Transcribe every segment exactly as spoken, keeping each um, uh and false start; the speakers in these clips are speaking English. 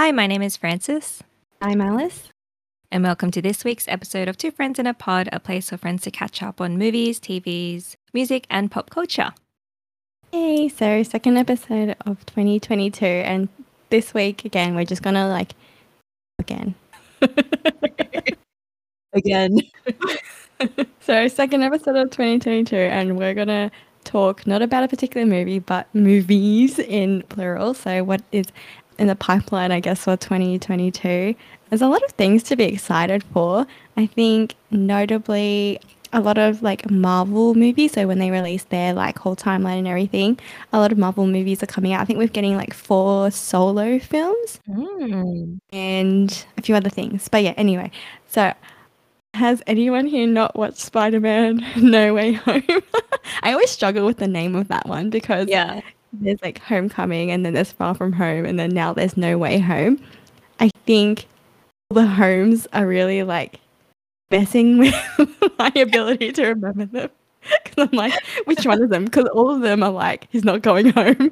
Hi, my name is Frances. I'm Alice. And welcome to this week's episode of Two Friends in a Pod, a place for friends to catch up on movies, T Vs, music, and pop culture. Hey, so second episode of twenty twenty-two, and this week, again, we're just gonna like, again. Again. So second episode of twenty twenty-two, and we're gonna talk not about a particular movie, but movies in plural. So what is in the pipeline, I guess, for twenty twenty-two? There's a lot of things to be excited for. I think notably a lot of like Marvel movies. So when they release their like whole timeline and everything, a lot of Marvel movies are coming out. I think we're getting like four solo films Mm. and a few other things. But yeah, anyway. So has anyone here not watched Spider-Man No Way Home? I always struggle with the name of that one because Yeah. there's like Homecoming and then there's Far From Home and then now there's No Way Home. I think the homes are really like messing with my ability to remember them. Because I'm like, which one of them? Because all of them are like, he's not going home.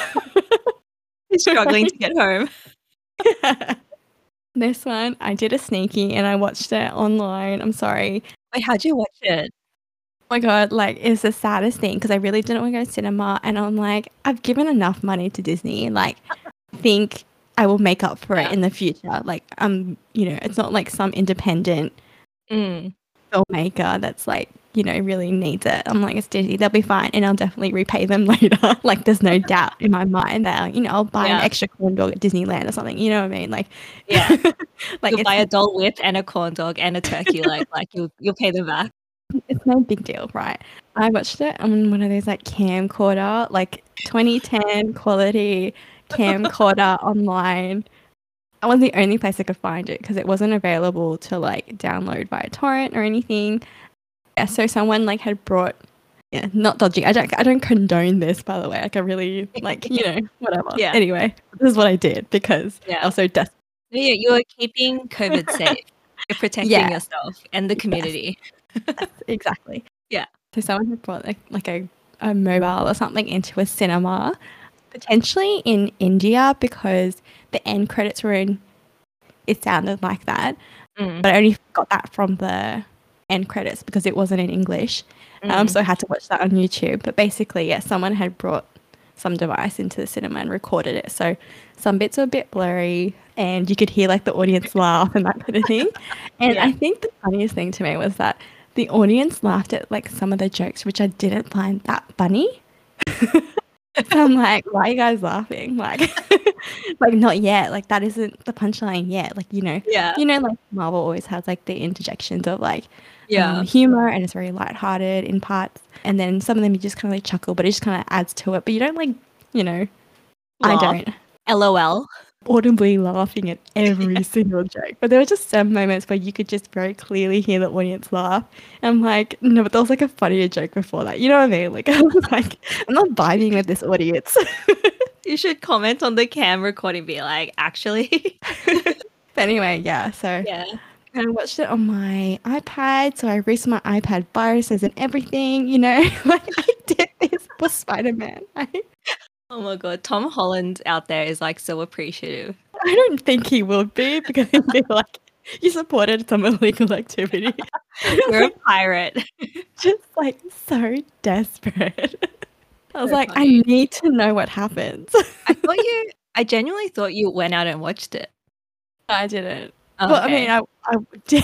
He's struggling to get home. Yeah. This one, I did a sneaky and I watched it online. I'm sorry. Wait, how'd you watch it? Oh my God, like, it's the saddest thing because I really didn't want to go to cinema. And I'm like, I've given enough money to Disney. Like, I think I will make up for Yeah. it in the future. Like, um, you know, it's not like some independent Mm. filmmaker that's like, you know, really needs it. I'm like, it's Disney, they'll be fine, and I'll definitely repay them later. Like, there's no doubt in my mind that, you know, I'll buy Yeah. an extra corn dog at Disneyland or something. You know what I mean? Like, Yeah. like You'll it's, buy a Dole Whip and a corn dog and a turkey, like like you'll you'll pay them back. it's no big deal, right? I watched it on one of those like camcorder, like twenty ten quality camcorder online. That was the only place I could find it because it wasn't available to like download via torrent or anything. Yeah, so someone like had brought, yeah, not dodgy. I don't, I don't condone this, by the way. Like I really, like, you know, whatever. Yeah. Anyway, this is what I did because Yeah. I was so desperate. Yeah, you're keeping COVID safe. You're protecting Yeah. yourself and the community. Exactly. Yeah. So someone had brought like, like a, a mobile or something into a cinema, potentially in India because the end credits were in, it sounded like that. Mm. But I only got that from the end credits because it wasn't in English. Um, Mm. so I had to watch that on YouTube. But basically, yeah, someone had brought some device into the cinema and recorded it. So some bits were a bit blurry and you could hear like the audience laugh and that kind of thing. And Yeah. I think the funniest thing to me was that the audience laughed at like some of the jokes, which I didn't find that funny. So I'm like, why are you guys laughing? Like, like not yet. Like that isn't the punchline yet. Like, you know, Yeah. you know, like Marvel always has like the interjections of like Yeah. um, humor and it's very lighthearted in parts. And then some of them you just kind of like chuckle, but it just kind of adds to it. But you don't like, you know, I Laugh. don't LOL. audibly laughing at every single joke. But there were just some moments where you could just very clearly hear the audience laugh. And I'm like, no, but there was like a funnier joke before that. You know what I mean? Like, I was like, I'm not vibing with this audience. You should comment on the cam recording, be like, actually. But anyway, yeah, so Yeah. I watched it on my iPad, so I reset my iPad viruses and everything, you know, like I did this for Spider-Man. I, Oh my god, Tom Holland out there is like so appreciative. I don't think he will be because he'll be like, you supported some illegal activity. You're a pirate. Just like so desperate. I was So like, funny. I need to know what happens. I thought you, I genuinely thought you went out and watched it. I didn't. Oh, Well, I mean, I, I did.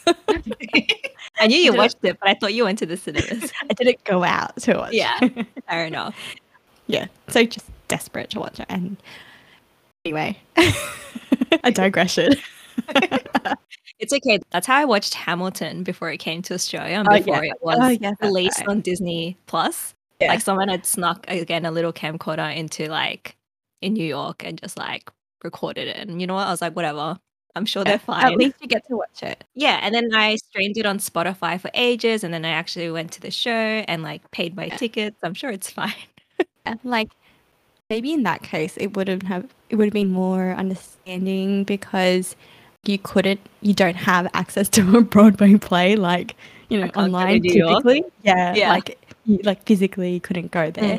I knew you didn't- watched it, but I thought you went to the cinemas. I didn't go out to watch. Yeah. Fair enough. Yeah, so just desperate to watch it. And anyway, a digression. It's okay. That's how I watched Hamilton before it came to Australia and Oh, before yeah. it was Oh, yes, that's released right. on Disney Plus. Yeah. Like someone had snuck again a little camcorder into like in New York and just like recorded it. And you know what? I was like, whatever. I'm sure they're fine. At least you get to watch it. Yeah, and then I streamed it on Spotify for ages, and then I actually went to the show and like paid my Yeah. tickets. I'm sure it's fine. Yeah, like maybe in that case, it wouldn't have. It would have been more understanding because you couldn't. You don't have access to a Broadway play, like you know, I can't go to online New York. typically. Yeah, Yeah. like you, like physically you couldn't go there. Mm.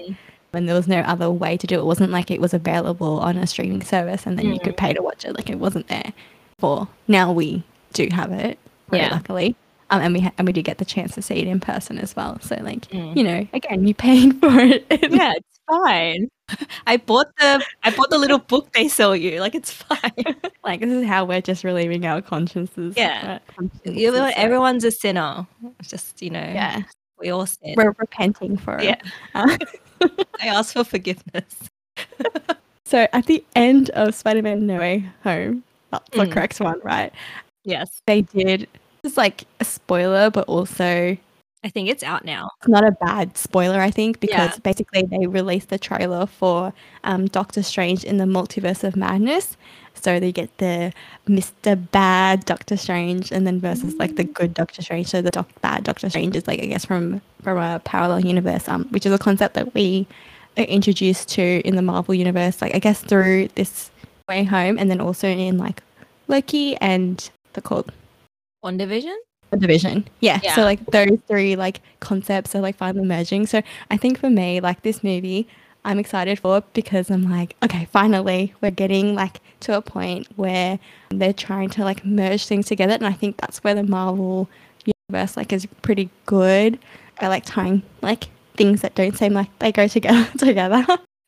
and there was no other way to do it. It wasn't like it was available on a streaming service and then mm. you could pay to watch it. Like it wasn't there for. Now we do have it, very yeah. luckily. Um, and we ha- and we did get the chance to see it in person as well. So like, mm. you know, again, you paid for it. Yeah, it's fine. I bought the I bought the little book they sell you. Like it's fine. Like this is how we're just relieving our consciences. Yeah, uh, consciences, you know, everyone's a sinner. It's just you know. Yeah, we all sin. We're repenting for it. Yeah. Uh, I ask for forgiveness. So at the end of Spider-Man No Way Home, that's mm. the correct one, right? Yes, they did. It's like a spoiler, but also I think it's out now. It's not a bad spoiler, I think, because yeah. basically they released the trailer for um, Doctor Strange in the Multiverse of Madness. So they get the Mister Bad Doctor Strange and then versus like the good Doctor Strange. So the doc- bad Doctor Strange is like, I guess, from, from a parallel universe, um, which is a concept that we are introduced to in the Marvel universe, like I guess through this Way Home and then also in like Loki and the called WandaVision? WandaVision. Yeah. yeah. So like those three like concepts are like finally merging. So I think for me, like this movie, I'm excited for because I'm like, okay, finally we're getting like to a point where they're trying to like merge things together. And I think that's where the Marvel universe like is pretty good at like tying like things that don't seem like they go together together.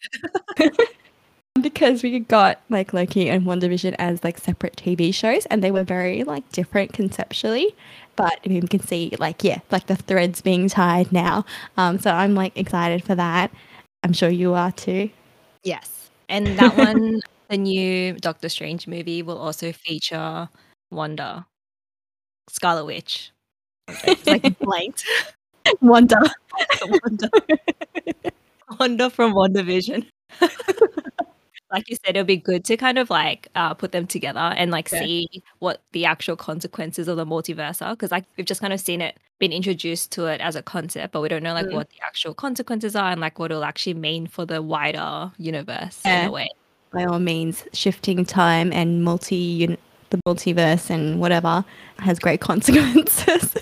Because we got like Loki and WandaVision as like separate T V shows and they were very like different conceptually, but you can see like yeah like the threads being tied now, um so I'm like excited for that. I'm sure you are too. Yes, and that one the new Doctor Strange movie will also feature Wanda, Scarlet Witch. It's like blanked. Wanda. Wanda. Wanda from WandaVision. Like you said, it'll be good to kind of like uh, put them together and like yeah. see what the actual consequences of the multiverse are. Because like we've just kind of seen it, been introduced to it as a concept, but we don't know like mm. what the actual consequences are and like what it'll actually mean for the wider universe yeah. in a way. By all means, shifting time and multi the multiverse and whatever has great consequences.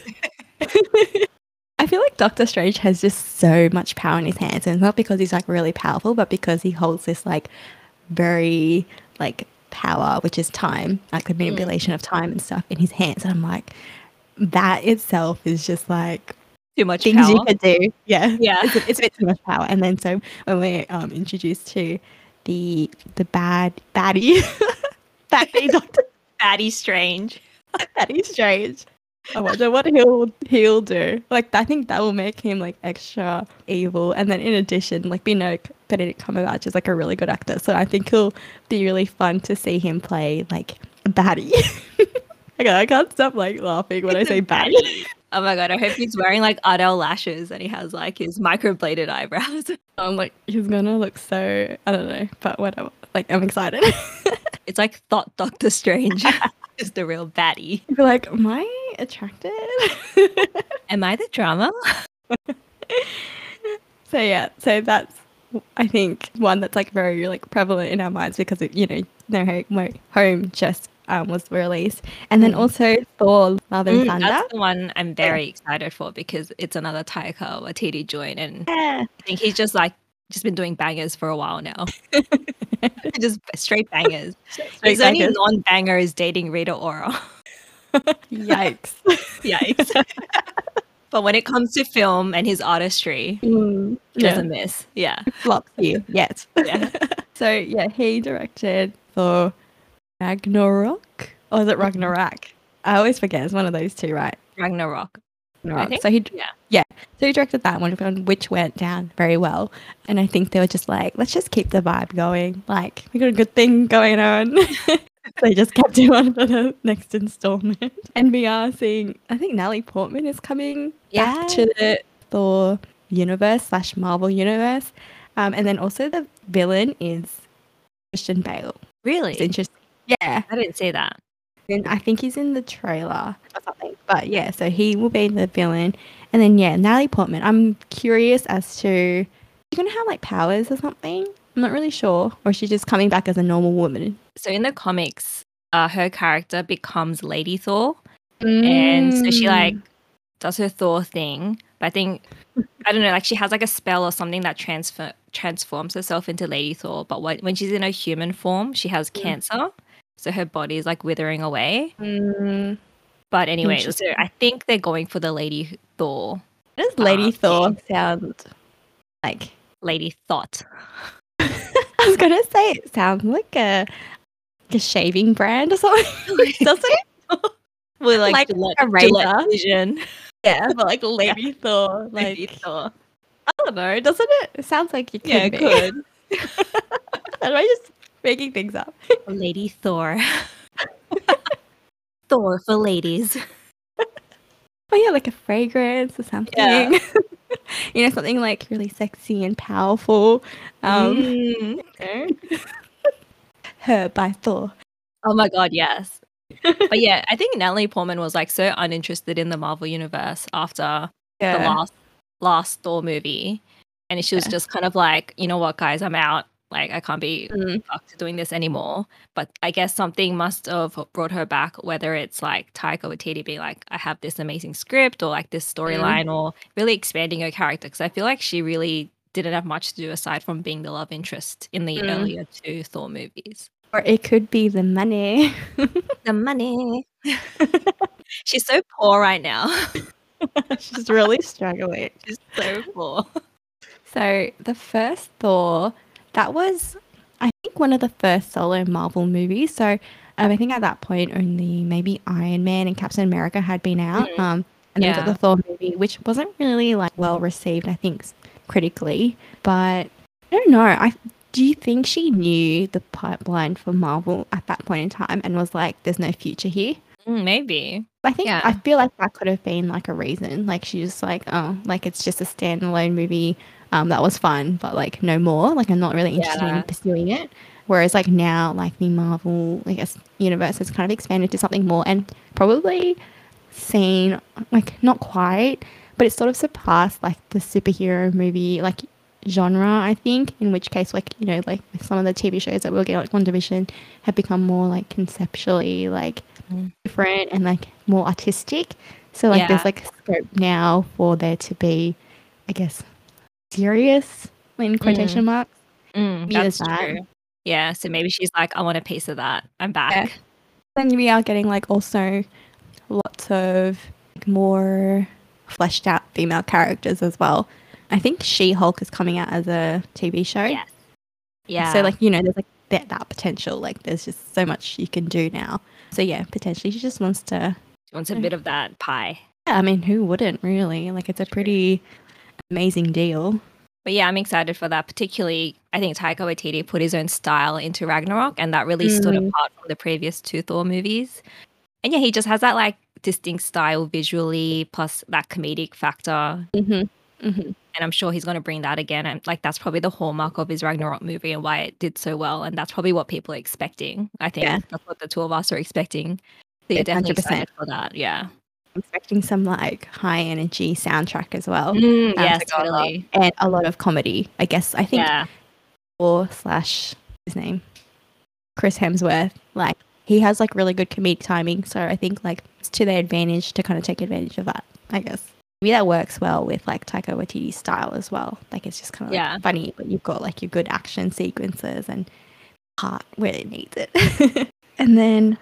I feel like Doctor Strange has just so much power in his hands, and it's not because he's like really powerful, but because he holds this like very like power, which is time, like the manipulation mm. of time and stuff in his hands. And I'm like, that itself is just like too much things power. you could do. Yeah, yeah, it's, a, it's a bit too much power. And then so when we're um, introduced to the the bad baddie, baddie Doctor Baddie Strange, Baddie Strange. I wonder what he'll he'll do. Like I think that will make him like extra evil. And then in addition, like we know Benedict Cumberbatch is like a really good actor, so I think it'll be really fun to see him play like a baddie. Okay, I can't stop like laughing when I say baddie. Oh my god, I hope he's wearing like Ardell lashes and he has like his microbladed eyebrows. I'm like, he's gonna look so I don't know, but whatever. Like I'm excited. It's like Thought Doctor Strange. Is the real baddie. You're like, am I attracted? Am I the drama? So yeah, so that's I think one that's like very like prevalent in our minds because it, you know, No Home just um, was released, and then also Thor: Love and mm, Thunder. That's the one I'm very yeah. excited for because it's another Taika Waititi joint, and yeah. I think he's just like just been doing bangers for a while now. Just straight bangers. Straight His bangers. Only non-banger is dating Rita Ora. Yikes. Yikes. But when it comes to film and his artistry, mm, he doesn't yeah. miss. Yeah. Flops here yet. Yeah. So yeah, he directed for Ragnarok. Or is it Ragnarok? I always forget. It's one of those two, right? Ragnarok. Ragnarok. So he yeah. yeah. So he directed that one, which went down very well. And I think they were just like, let's just keep the vibe going. Like, we got a good thing going on. They just kept it on for the next installment. And we are seeing, I think Natalie Portman is coming yeah. back to the Thor universe slash Marvel universe. Um, and then also the villain is Christian Bale. Really? It's interesting. Yeah. I didn't see that. And I think he's in the trailer or something. But yeah, so he will be the villain. And then, yeah, Natalie Portman. I'm curious as to, is she going to have like powers or something? I'm not really sure. Or is she just coming back as a normal woman? So in the comics, uh, her character becomes Lady Thor. Mm. And so she like does her Thor thing. But I think I don't know, like she has like a spell or something that transfer transforms herself into Lady Thor. But what, when she's in her human form, she has Mm. cancer, so her body is like withering away. Mm, But anyway, so interesting. I think they're going for the Lady Thor. What does Lady um, Thor thing. sound like? Lady Thought. I was gonna say it sounds like a, like a shaving brand or something. Does it? With like, Like Gillette, a Gillette razor. Vision. Yeah, but like Lady Thor. Like Lady Thor. I don't know, doesn't it? It sounds like it could Yeah, it be. could. Am I just making things up? Lady Thor. Thor for ladies. Oh yeah, like a fragrance or something. Yeah. You know, something like really sexy and powerful. Um, Mm. you know? Her by Thor. Oh my god, yes. But yeah, I think Natalie Portman was like so uninterested in the Marvel universe after Yeah. the last last Thor movie, and she was Yeah. just kind of like, you know what, guys, I'm out. Like I can't be Mm. fucked doing this anymore. But I guess something must have brought her back, whether it's like Taika Waititi being like, I have this amazing script, or like this storyline, or really expanding her character. Because I feel like she really didn't have much to do aside from being the love interest in the Mm. earlier two Thor movies. Or it could be the money. The money. She's so poor right now. She's really struggling. She's so poor. So the first Thor, that was, I think, one of the first solo Marvel movies. So um, I think at that point only maybe Iron Man and Captain America had been out. Mm. Um, and then we Yeah. got the Thor movie, which wasn't really like well received, I think, s- critically. But I don't know. I do you think she knew the pipeline for Marvel at that point in time and was like, "There's no future here"? Mm, maybe. I think Yeah. I feel like that could have been like a reason. Like she's like, oh, like it's just a standalone movie. Um, that was fun, but like no more. Like I'm not really interested Yeah. in pursuing it. Whereas like now, like the Marvel, I guess, universe has kind of expanded to something more and probably seen like not quite, but it's sort of surpassed like the superhero movie like genre. I think, in which case, like you know, like some of the T V shows that we'll get like WandaVision have become more like conceptually like Mm. different and like more artistic. So like there's Yeah. like scope now for there to be, I guess, serious in quotation marks. Mm, Maybe there's that's that. true. Yeah, so maybe she's like, I want a piece of that. I'm back. Yeah. Then we are getting like also lots of like, more fleshed out female characters as well. I think She-Hulk is coming out as a T V show. Yes. Yeah. So like you know there's like that, that potential. Like there's just so much you can do now. So yeah, potentially she just wants to. She wants a bit of that pie. Yeah, I mean, who wouldn't really? Like it's a pretty amazing deal. But yeah, I'm excited for that. Particularly, I think Taika Waititi put his own style into Ragnarok, and that really stood Mm. apart from the previous two Thor movies. And yeah, he just has that like distinct style visually, plus that comedic factor. Mm-hmm. Mm-hmm. And I'm sure he's going to bring that again. And like that's probably the hallmark of his Ragnarok movie and why it did so well. And that's probably what people are expecting. I think Yeah. that's what the two of us are expecting. So Yeah, you're definitely one hundred percent. excited for that. Yeah. I'm expecting some like high energy soundtrack as well. Mm, um, yes, to go along. totally. And a lot of comedy. I guess I think Yeah. or slash his name, Chris Hemsworth. Like he has like really good comedic timing. So I think like it's to their advantage to kind of take advantage of that. I guess maybe that works well with like Taika Waititi's style as well. Like it's just kind of like Yeah. funny, but you've got like your good action sequences and heart where it needs it. And then,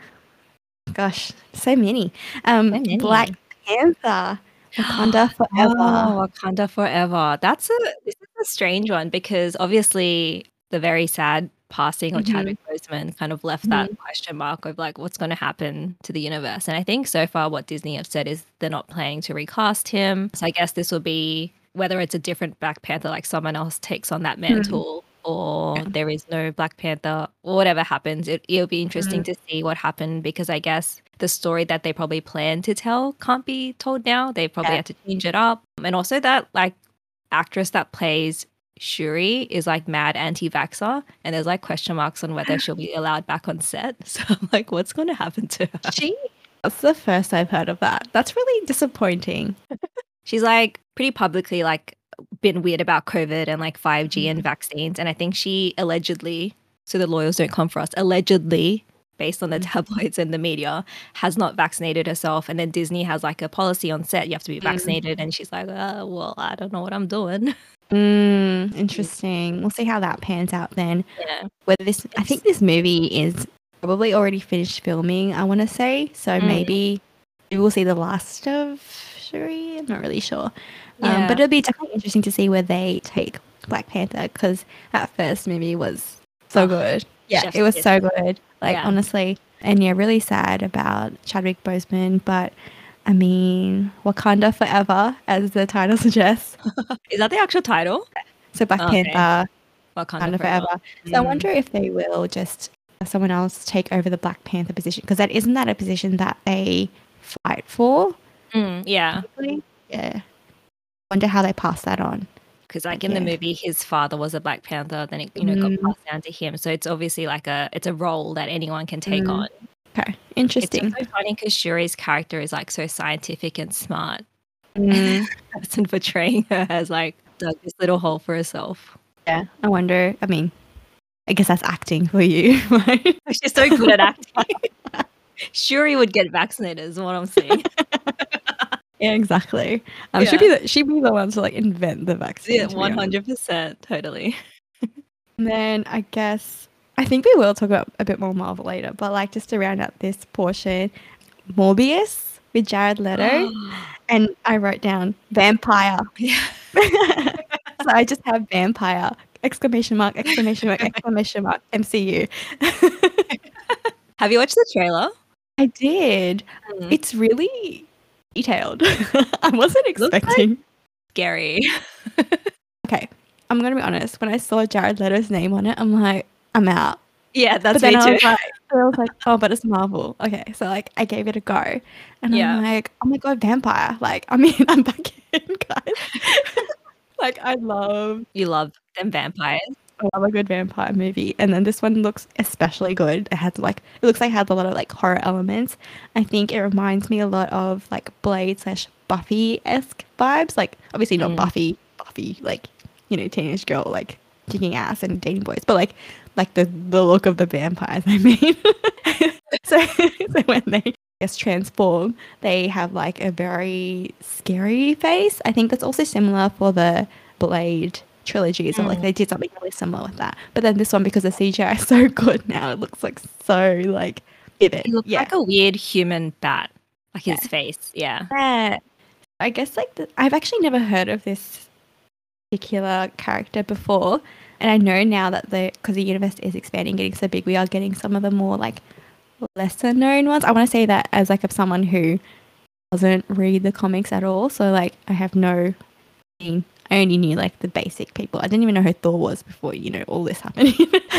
gosh, so many. Um, So many. Black Panther, Wakanda Forever. Oh, Wakanda Forever. That's a this is a strange one because obviously the very sad passing of Mhm. Chadwick Boseman kind of left that Mhm. question mark of like what's going to happen to the universe. And I think so far what Disney have said is they're not planning to recast him. So I guess this will be whether it's a different Black Panther, like someone else takes on that mantle, or Yeah. there is no Black Panther, or whatever happens. It, it'll be interesting to see what happened because I guess the story that they probably plan to tell can't be told now. They probably Yeah. have to change it up. And also that like actress that plays Shuri is like mad anti-vaxxer, and there's like question marks on whether she'll be allowed back on set. So I'm like, what's going to happen to her? She. That's the first I've heard of that. That's really disappointing. She's like pretty publicly like been weird about COVID and like five G and vaccines. And I think she allegedly, so the lawyers don't come for us, allegedly based on the Mm. tabloids and the media, has not vaccinated herself. And then Disney has like a policy on set, you have to be Mm. vaccinated. And she's like, uh, well, I don't know what I'm doing. Mm, interesting. We'll see how that pans out then. Yeah. Whether this, I think It's, this movie is probably already finished filming, I want to say. So mm, maybe we will see the last of Shuri. I'm not really sure. Um, but yeah. it'll be definitely interesting to see where they take Black Panther because that first movie was so Oh, good. Yeah, chef's it was kiss. so good. Like, Yeah. honestly. And yeah, really sad about Chadwick Boseman. But I mean, Wakanda forever, as the title suggests. Is that the actual title? So Black Oh, okay. Panther, Wakanda Wakanda Forever. forever. So I Mm. wonder if they will just have someone else take over the Black Panther position because that isn't that a position that they fight for? Mm, yeah. Typically? Yeah. Wonder how they pass that on. Because like But in the yeah. movie, his father was a Black Panther, then it, you know, got Mm, passed down to him. So it's obviously like a, it's a role that anyone can take mm. on. Okay. It's Interesting. just so funny because Shuri's character is like so scientific and smart. Mm, The person portraying her has like dug this little hole for herself. yeah. I wonder. I mean, I guess that's acting for you, right? She's so good at acting. Shuri would get vaccinated, is what I'm saying. Yeah, exactly. Um, she'd Yeah. be the, she'd be the one to like invent the vaccine. Yeah, To be honest. one hundred percent. Totally. And then I guess I think we will talk about a bit more Marvel later, but like just to round out this portion, Morbius with Jared Leto, and I wrote down vampire. Yeah. So I just have vampire exclamation mark exclamation mark exclamation mark M C U. Have you watched the trailer? I did. Mm. It's really detailed. I wasn't Looks like expecting. scary. Okay, I'm gonna be honest. When I saw Jared Leto's name on it, I'm like, I'm out. Yeah, that's But then me I too. was like, I was like, oh, but it's Marvel. Okay, so like I gave it a go, and Yeah. I'm like, oh my god, vampire! Like, I mean, I'm back in, guys. Like, I love, You love them vampires. I love a good vampire movie, and then this one looks especially good. It has like, it looks like it has a lot of like horror elements. I think it reminds me a lot of like Blade slash Buffy esque vibes. Like, obviously not Mm. Buffy, Buffy like, you know, teenage girl like kicking ass and dating boys, but like like the the look of the vampires. I mean, so so when they I guess transform, they have like a very scary face. I think that's also similar for the Blade trilogy as well. Like Mm. they did something really similar with that. But then this one, because the C G I is so good now, it looks like so like vivid. He looks Yeah. like a weird human bat. Like his Yeah. face. Yeah. Yeah. I guess like the, I've actually never heard of this particular character before, and I know now that the because the universe is expanding, getting so big, we are getting some of the more like lesser known ones. I want to say that as like of someone who doesn't read the comics at all, so like I have no. I mean, I only knew like the basic people. I didn't even know who Thor was before, you know, all this happening.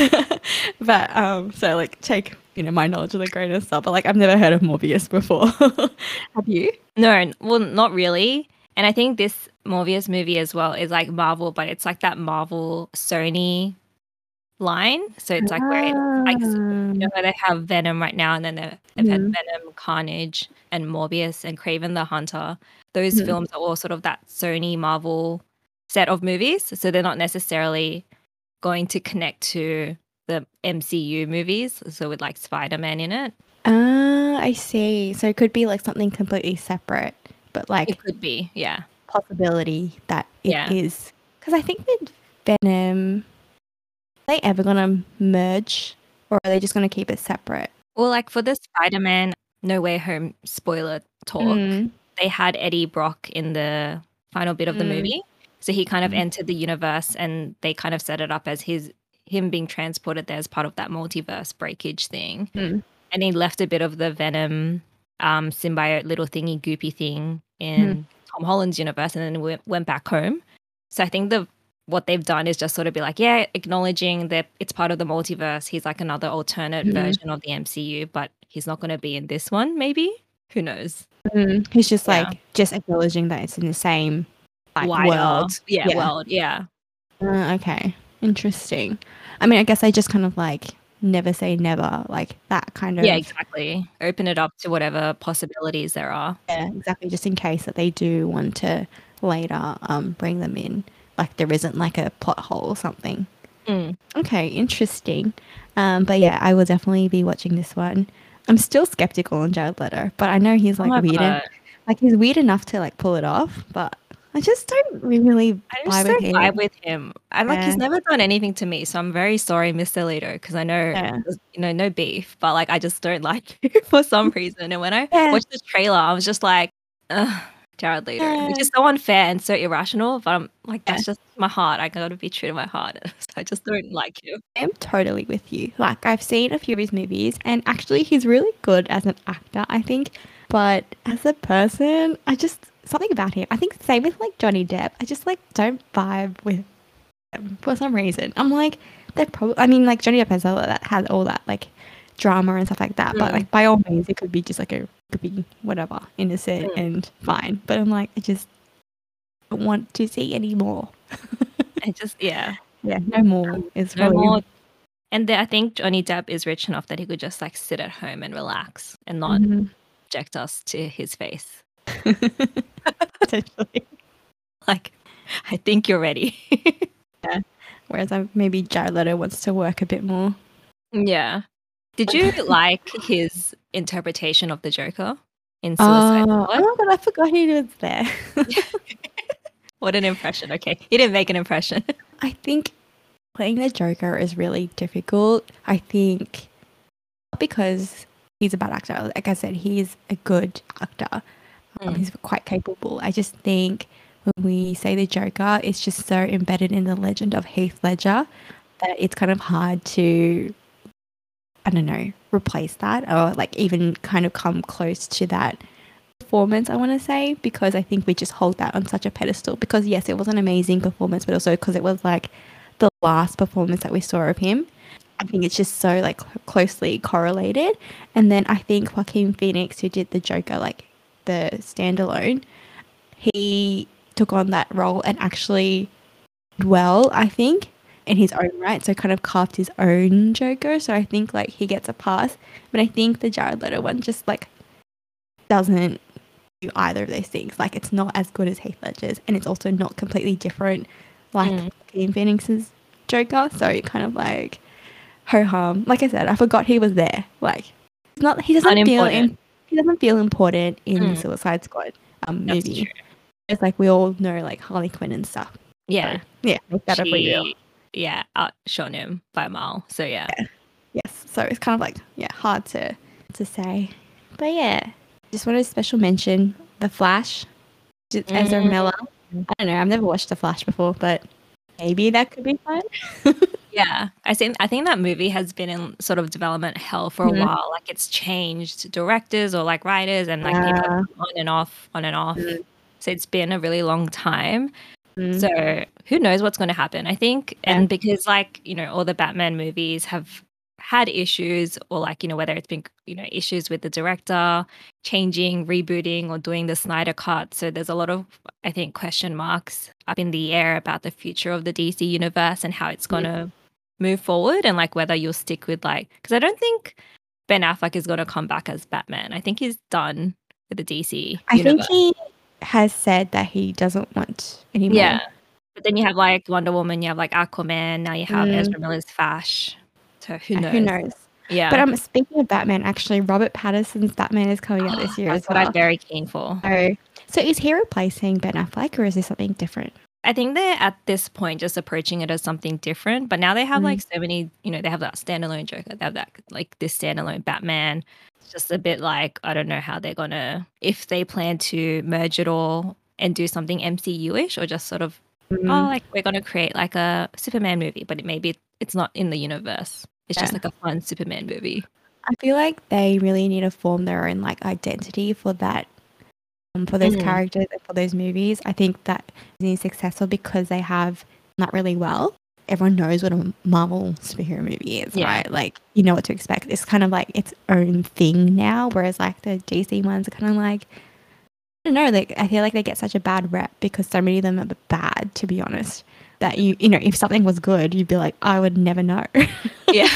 But um, so like take you know my knowledge with a grain of salt. But like I've never heard of Morbius before. Have you? No, n- well, not really. And I think this Morbius movie as well is like Marvel, but it's like that Marvel Sony line. So it's like where it's like s- you know Um, where they have Venom right now, and then they- they've had mhm, Venom, Carnage, and Morbius and Craven the Hunter. Those mhm. films are all sort of that Sony Marvel set of movies. So they're not necessarily going to connect to the M C U movies. So with like Spider Man in it, Ah, I see. So it could be like something completely separate, but it like could be. Yeah. possibility that it Yeah. is. Because I think with Venom, are they ever gonna merge, or are they just gonna keep it separate? Well, like for the Spider Man No Way Home spoiler talk, Mm, they had Eddie Brock in the final bit of the mm, movie. So he kind of mm, entered the universe and they kind of set it up as his him being transported there as part of that multiverse breakage thing. mm, And he left a bit of the Venom um, symbiote little thingy goopy thing mm, in Tom Holland's universe and then went, went back home. So I think the what they've done is just sort of be like, yeah, acknowledging that it's part of the multiverse. He's like another alternate mm, version of the M C U, but he's not going to be in this one, maybe? Who knows? mm. He's just Yeah. like just acknowledging that it's in the same like Wider. world. Yeah, Yeah. world. Yeah. Uh, okay. Interesting. I mean, I guess I just kind of like never say never, like that kind of. Yeah, exactly. Open it up to whatever possibilities there are. Yeah, exactly. Just in case that they do want to later um bring them in, like there isn't like a plot hole or something. Mm. Okay, interesting. Um, but yeah, I will definitely be watching this one. I'm still skeptical on Jared Leto, but I know he's Oh like my weird, en- god. like he's weird enough to like pull it off. But I just don't really I vibe just with don't vibe him. with him. I'm like, he's Yeah, never done anything to me, so I'm very sorry, mister Leto, because I know, yeah, there's, you know, no beef, but like, I just don't like you for some reason. And when I yeah, watched the trailer, I was just like, ugh, Jared Leto, which yeah, is so unfair and so irrational. But I'm like, yeah. that's just my heart. I gotta be true to my heart. So I just don't like you. I am totally with you. Like I've seen a few of his movies, and actually, he's really good as an actor, I think. But as a person, I just something about him. I think same with like Johnny Depp. I just like don't vibe with him for some reason. I'm like, they're probably. I mean, like Johnny Depp has all that has all that like drama and stuff like that. But Mm, like by all means, it could be just like a could be whatever innocent mm. and fine. But I'm like, I just don't want to see any more. I just, yeah, Yeah, no more um, is no probably. more. And then I think Johnny Depp is rich enough that he could just like sit at home and relax and not Mhm. subject us to his face. Potentially. Like, I think you're ready. Yeah. Whereas I maybe Jared Leto wants to work a bit more. Yeah. Did you like his interpretation of the Joker in Suicide Uh, oh Squad? my god, I forgot he was there. What an impression. Okay. He didn't make an impression. I think playing the Joker is really difficult. I think because he's a bad actor. Like I said, he's a good actor. Um, Mm, he's quite capable. I just think when we say the Joker, it's just so embedded in the legend of Heath Ledger that it's kind of hard to, I don't know, replace that or like even kind of come close to that performance, I want to say, because I think we just hold that on such a pedestal. Because yes, it was an amazing performance, but also because it was like the last performance that we saw of him. I think it's just so like closely correlated. And then I think Joaquin Phoenix, who did the Joker, like the standalone, he took on that role and actually did well, I think, in his own right. So kind of carved his own Joker. So I think like he gets a pass. But I think the Jared Leto one just like doesn't do either of those things. Like it's not as good as Heath Ledger's, and it's also not completely different like mm. Joaquin Phoenix's Joker. So it kind of like ho hum. Like I said, I forgot he was there. Like it's not he doesn't feel Unimportant. in he doesn't feel important in the Mm, Suicide Squad um that's true. movie. It's like we all know like Harley Quinn and stuff. So Yeah. yeah, make that a big deal. She, yeah, outshone him by a mile. So, yeah. Yeah. Yes. So it's kind of like yeah, hard to to say. But yeah. Just wanted to special mention The Flash. Just Ezra Mm, Miller. I don't know, I've never watched The Flash before, but maybe that could be fun. yeah. I think, I think that movie has been in sort of development hell for a Mhm. while. Like, it's changed directors or like writers, and like people have Yeah. come on and off, on and off. Mm, So, it's been a really long time. mm, So who knows what's going to happen? I think, yeah. and because like, you know, all the Batman movies have had issues, or like, you know, whether it's been, you know, issues with the director changing, rebooting, or doing the Snyder cut. So there's a lot of, I think, question marks up in the air about the future of the D C universe and how it's going Mm. to move forward, and like whether you'll stick with like, because I don't think Ben Affleck is going to come back as Batman. I think he's done with the D C I think universe. he has said that he doesn't want Yeah. anymore. But then you have like Wonder Woman, you have like Aquaman, now you have Mm, Ezra Miller's Flash. So who uh, who knows? knows? But Yeah. um, speaking of Batman, actually, Robert Pattinson's Batman is coming out this year That's as what I'm well. very keen for. So, so is he replacing Ben Affleck, or is this something different? I think they're at this point just approaching it as something different, but now they have Mm, like so many, you know, they have that standalone Joker, they have that like this standalone Batman. It's just a bit like, I don't know how they're gonna, if they plan to merge it all and do something M C U-ish, or just sort of, oh, mm, like we're gonna create like a Superman movie, but it maybe it's not in the universe. It's just yeah. like a fun Superman movie. I feel like they really need to form their own like identity for that, um, for those Mm. characters and for those movies. I think that Disney is successful because they have not really well. Everyone knows what a Marvel superhero movie is, Yeah. right? Like you know what to expect. It's kind of like its own thing now, whereas like the D C ones are kind of like I don't know. Like I feel like they get such a bad rep because so many of them are bad. To be honest, that you you know if something was good, you'd be like, I would never know. Yeah.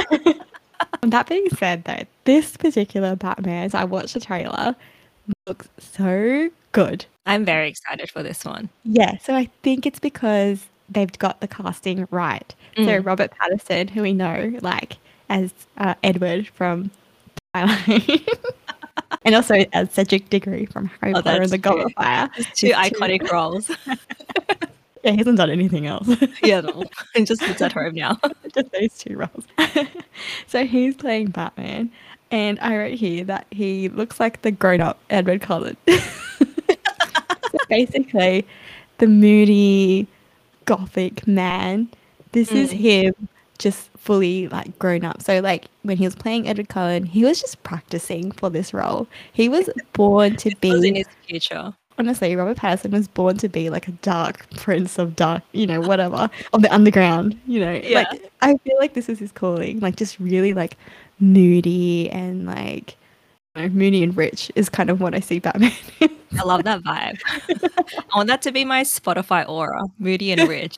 That being said, though, this particular Batman, so I watched the trailer, looks so good. I'm very excited for this one. Yeah, so I think it's because they've got the casting right. So Mm. Robert Pattinson, who we know like as uh, Edward from Twilight, and also as Cedric Diggory from Harry Oh, Potter and that's the true. Goblet of Fire. Just two His iconic roles. Yeah, he hasn't done anything else. Yeah, no. He just lives at home now. Just those two roles. So he's playing Batman, and I wrote here that he looks like the grown-up Edward Cullen. So basically, the moody, gothic man. This is Mm. him just fully like grown up. So like when he was playing Edward Cullen, he was just practicing for this role. He was born to This was in be his future. honestly, Robert Pattinson was born to be like a dark prince of dark, you know, whatever, of the underground, you know. Yeah. Like I feel like this is his calling. Like just really like moody and like you know, moody and rich is kind of what I see Batman in. I love that vibe. I want that to be my Spotify aura, moody and rich.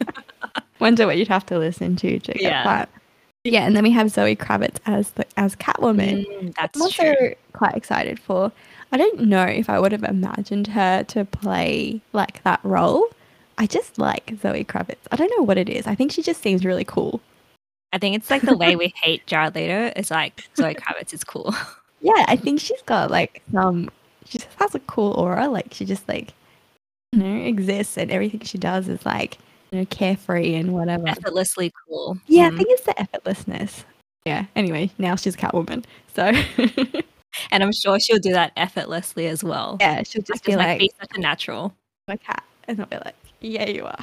Wonder what you'd have to listen to to get Yeah. that. Yeah, and then we have Zoe Kravitz as the as Catwoman. Mm, that's I'm also true. quite excited for. I don't know if I would have imagined her to play like that role. I just like Zoe Kravitz. I don't know what it is. I think she just seems really cool. I think it's like the way we hate Jared Leto is like Zoe Kravitz is cool. Yeah, I think she's got like some. She just has a cool aura. Like she just like you know exists, and everything she does is like you know carefree and whatever. Effortlessly cool. Yeah, I Mm. think it's the effortlessness. Yeah. Anyway, now she's Catwoman. So And I'm sure she'll do that effortlessly as well. yeah, she'll Like, just be just like like, be such a natural. "I'm a cat," and I'll be like, "Yeah, you are."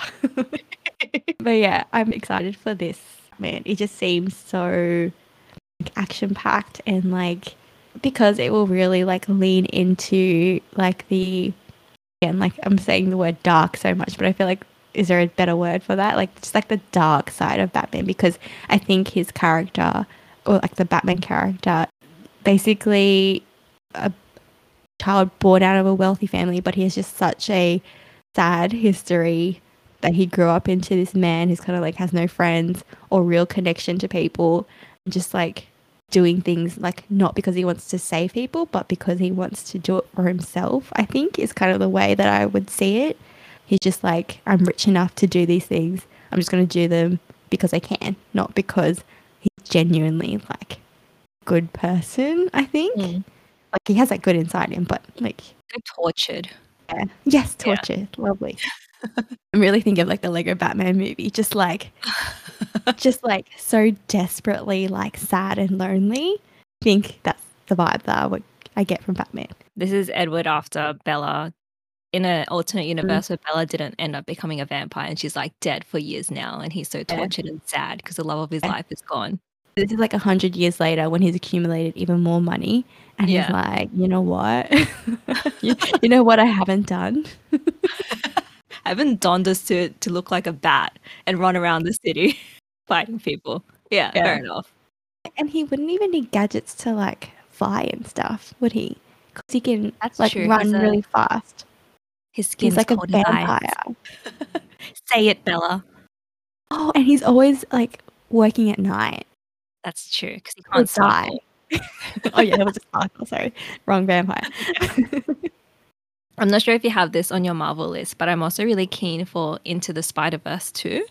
But yeah, I'm excited for this. Man, it just seems so like, action packed and like because it will really like lean into like the again like I'm saying the word dark so much, but I feel like is there a better word for that? Like just like the dark side of Batman because I think his character or like the Batman character basically a child born out of a wealthy family, but he has just such a sad history that he grew up into this man who's kind of like has no friends or real connection to people, and just like doing things like not because he wants to save people, but because he wants to do it for himself. I think is kind of the way that I would see it. He's just like, I'm rich enough to do these things. I'm just going to do them because I can, not because he's genuinely like a good person. I think Mm. like he has that good inside him, but like So tortured. yeah. Yes, Yeah. torture. Lovely. I'm really thinking of like the Lego Batman movie, just like just like so desperately like sad and lonely. I think that's the vibe that I would I get from Batman. This is Edward after Bella. In an alternate Mm. universe where Bella didn't end up becoming a vampire and she's like dead for years now and he's so Yeah. tortured and sad because the love of his Yeah. life is gone. This is like a hundred years later when he's accumulated even more money, and he's Yeah. like, you know what, you, you know what I haven't done. I haven't donned a suit to look like a bat and run around the city fighting people. Yeah, Yeah. fair enough. And he wouldn't even need gadgets to like fly and stuff, would he? Because he can That's like true. He's run a- really fast. His He's skin's like a cold as ice. vampire. Say it, Bella. Oh, and he's always like working at night. That's true because he He'll can't die. sparkle. Oh yeah, that was a sparkle. Sorry, wrong vampire. I'm not sure if you have this on your Marvel list, but I'm also really keen for Into the Spider-Verse too.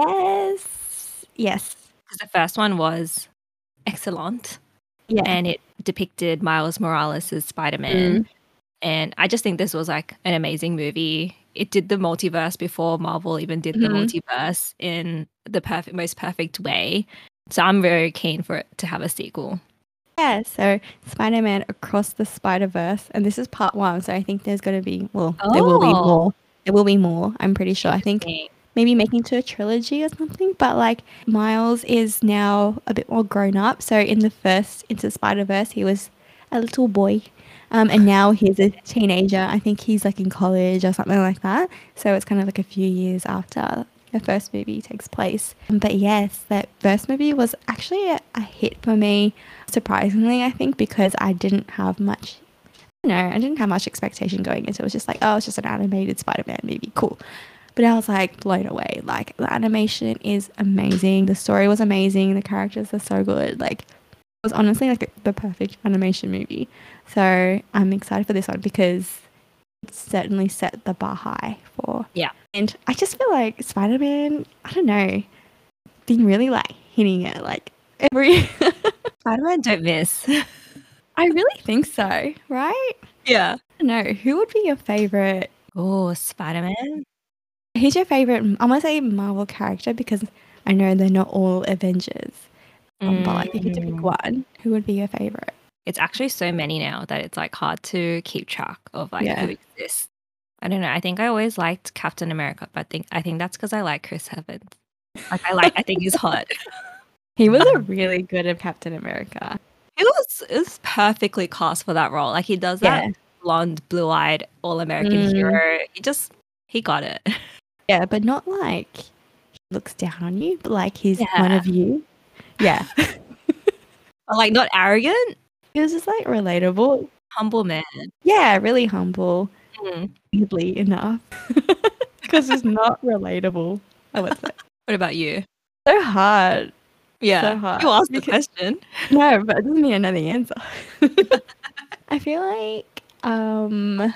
Yes, yes, Because the first one was excellent yeah. and it depicted Miles Morales as Spider-Man. Mm. And I just think this was like an amazing movie. It did the multiverse before Marvel even did the Mhm. multiverse in the perfect, most perfect way. So I'm very keen for it to have a sequel. Yeah, so Spider-Man Across the Spider-Verse, and this is part one, so I think there's going to be, well, there will be Oh. more. There will be more, I'm pretty sure. I think maybe making to a trilogy or something, but like Miles is now a bit more grown up. So in the first Into Spider-Verse, he was a little boy, um, and now he's a teenager. I think he's like in college or something like that. So it's kind of like a few years after the first movie takes place. But yes, that first movie was actually a, a hit for me, surprisingly, I think, because I didn't have much, you know, I didn't have much expectation going into it. It was just like, oh, it's just an animated Spider-Man movie, cool. But I was like blown away. Like the animation is amazing. The story was amazing. The characters are so good. Like it was honestly like the perfect animation movie. So I'm excited for this one because certainly set the bar high for. Yeah. And I just feel like Spider-Man, I don't know, been really like hitting it like every. Spider-Man don't miss. I really think so, right? Yeah. I don't know. Who would be your favorite? Oh, Spider-Man. Who's your favorite? I'm gonna say Marvel character because I know they're not all Avengers. Um, but like, if you had to pick Mm. one, who would be your favorite? It's actually so many now that it's like hard to keep track of like Yeah. who exists. I don't know. I think I always liked Captain America, but I think I think that's because I like Chris Evans. Like I like I think he's hot. He was a really good at Captain America. He was is perfectly cast for that role. Like he does that Yeah. blonde, blue-eyed, all-American Mm. hero. He just he got it. Yeah, but not like he looks down on you, but like he's one Yeah. of you. Yeah. Like not arrogant, He was just like relatable. humble man. Yeah, really humble. Mm. Weirdly enough. Because he's not relatable, I would say. What about you? So hard. Yeah. hard. You asked the Because- question. No, but it doesn't mean I know the answer. I feel like um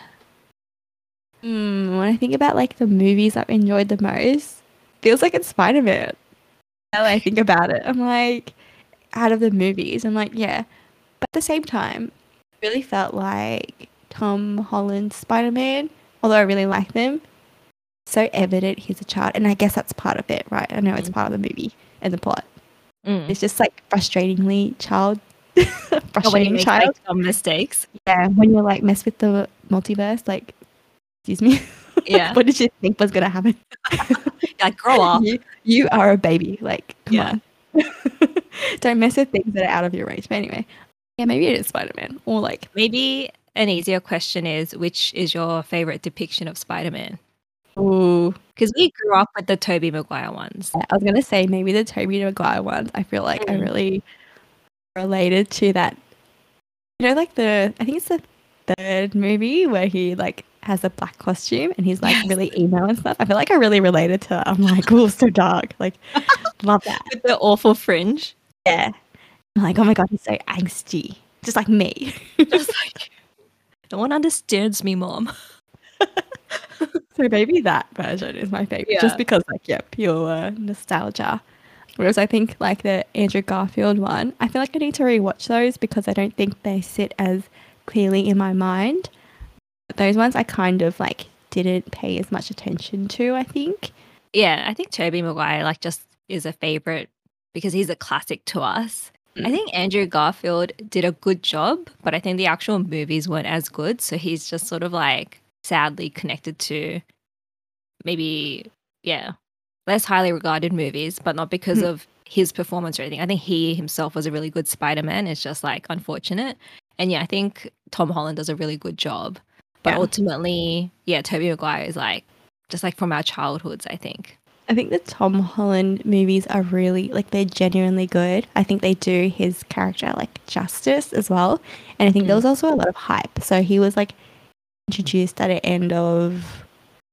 hmm, when I think about like the movies I've enjoyed the most, feels like it's Spider-Man. Now that I think about it, I'm like, out of the movies, I'm like, yeah. But at the same time, it really felt like Tom Holland's Spider-Man, although I really like them, so evident he's a child. And I guess that's part of it, right? I know it's Mm. part of the movie and the plot. Mm. It's just like frustratingly child. Oh, when you frustrating make child. like some mistakes. Yeah, when you like mess with the multiverse, like, excuse me. Yeah. What did you think was gonna happen? Like grow up. You, you are a baby. Like, come Yeah. on. Don't mess with things that are out of your range. But anyway, yeah, maybe it is Spider-Man or like, Maybe an easier question is which is your favorite depiction of Spider-Man? ooh. Because we grew up with the Tobey Maguire ones. I was gonna say maybe the Tobey Maguire ones. I feel like I Mm. really related to that. You know, like the I think it's the third movie where he like has a black costume and he's like Yes. really emo and stuff. I feel like I really related to that. I'm like, oh, so dark. Like, love that. With the awful fringe. Yeah. I'm like, oh my god, he's so angsty, just like me. Just like no one understands me, mom. So maybe that version is my favorite, Yeah. just because like yeah, pure uh, nostalgia. Whereas I think like the Andrew Garfield one, I feel like I need to rewatch those because I don't think they sit as clearly in my mind. But those ones I kind of like didn't pay as much attention to, I think. Yeah, I think Tobey Maguire like just is a favorite because he's a classic to us. I Mm. think Andrew Garfield did a good job, but I think the actual movies weren't as good. So he's just sort of like sadly connected to maybe, yeah, less highly regarded movies, but not because Mm. of his performance or anything. I think he himself was a really good Spider-Man. It's just like unfortunate. And yeah, I think Tom Holland does a really good job. But Yeah. ultimately, yeah, Tobey Maguire is like just like from our childhoods, I think. I think the Tom Holland movies are really like they're genuinely good. I think they do his character like justice as well. And I think there Mm. was also a lot of hype. So he was like introduced at the end of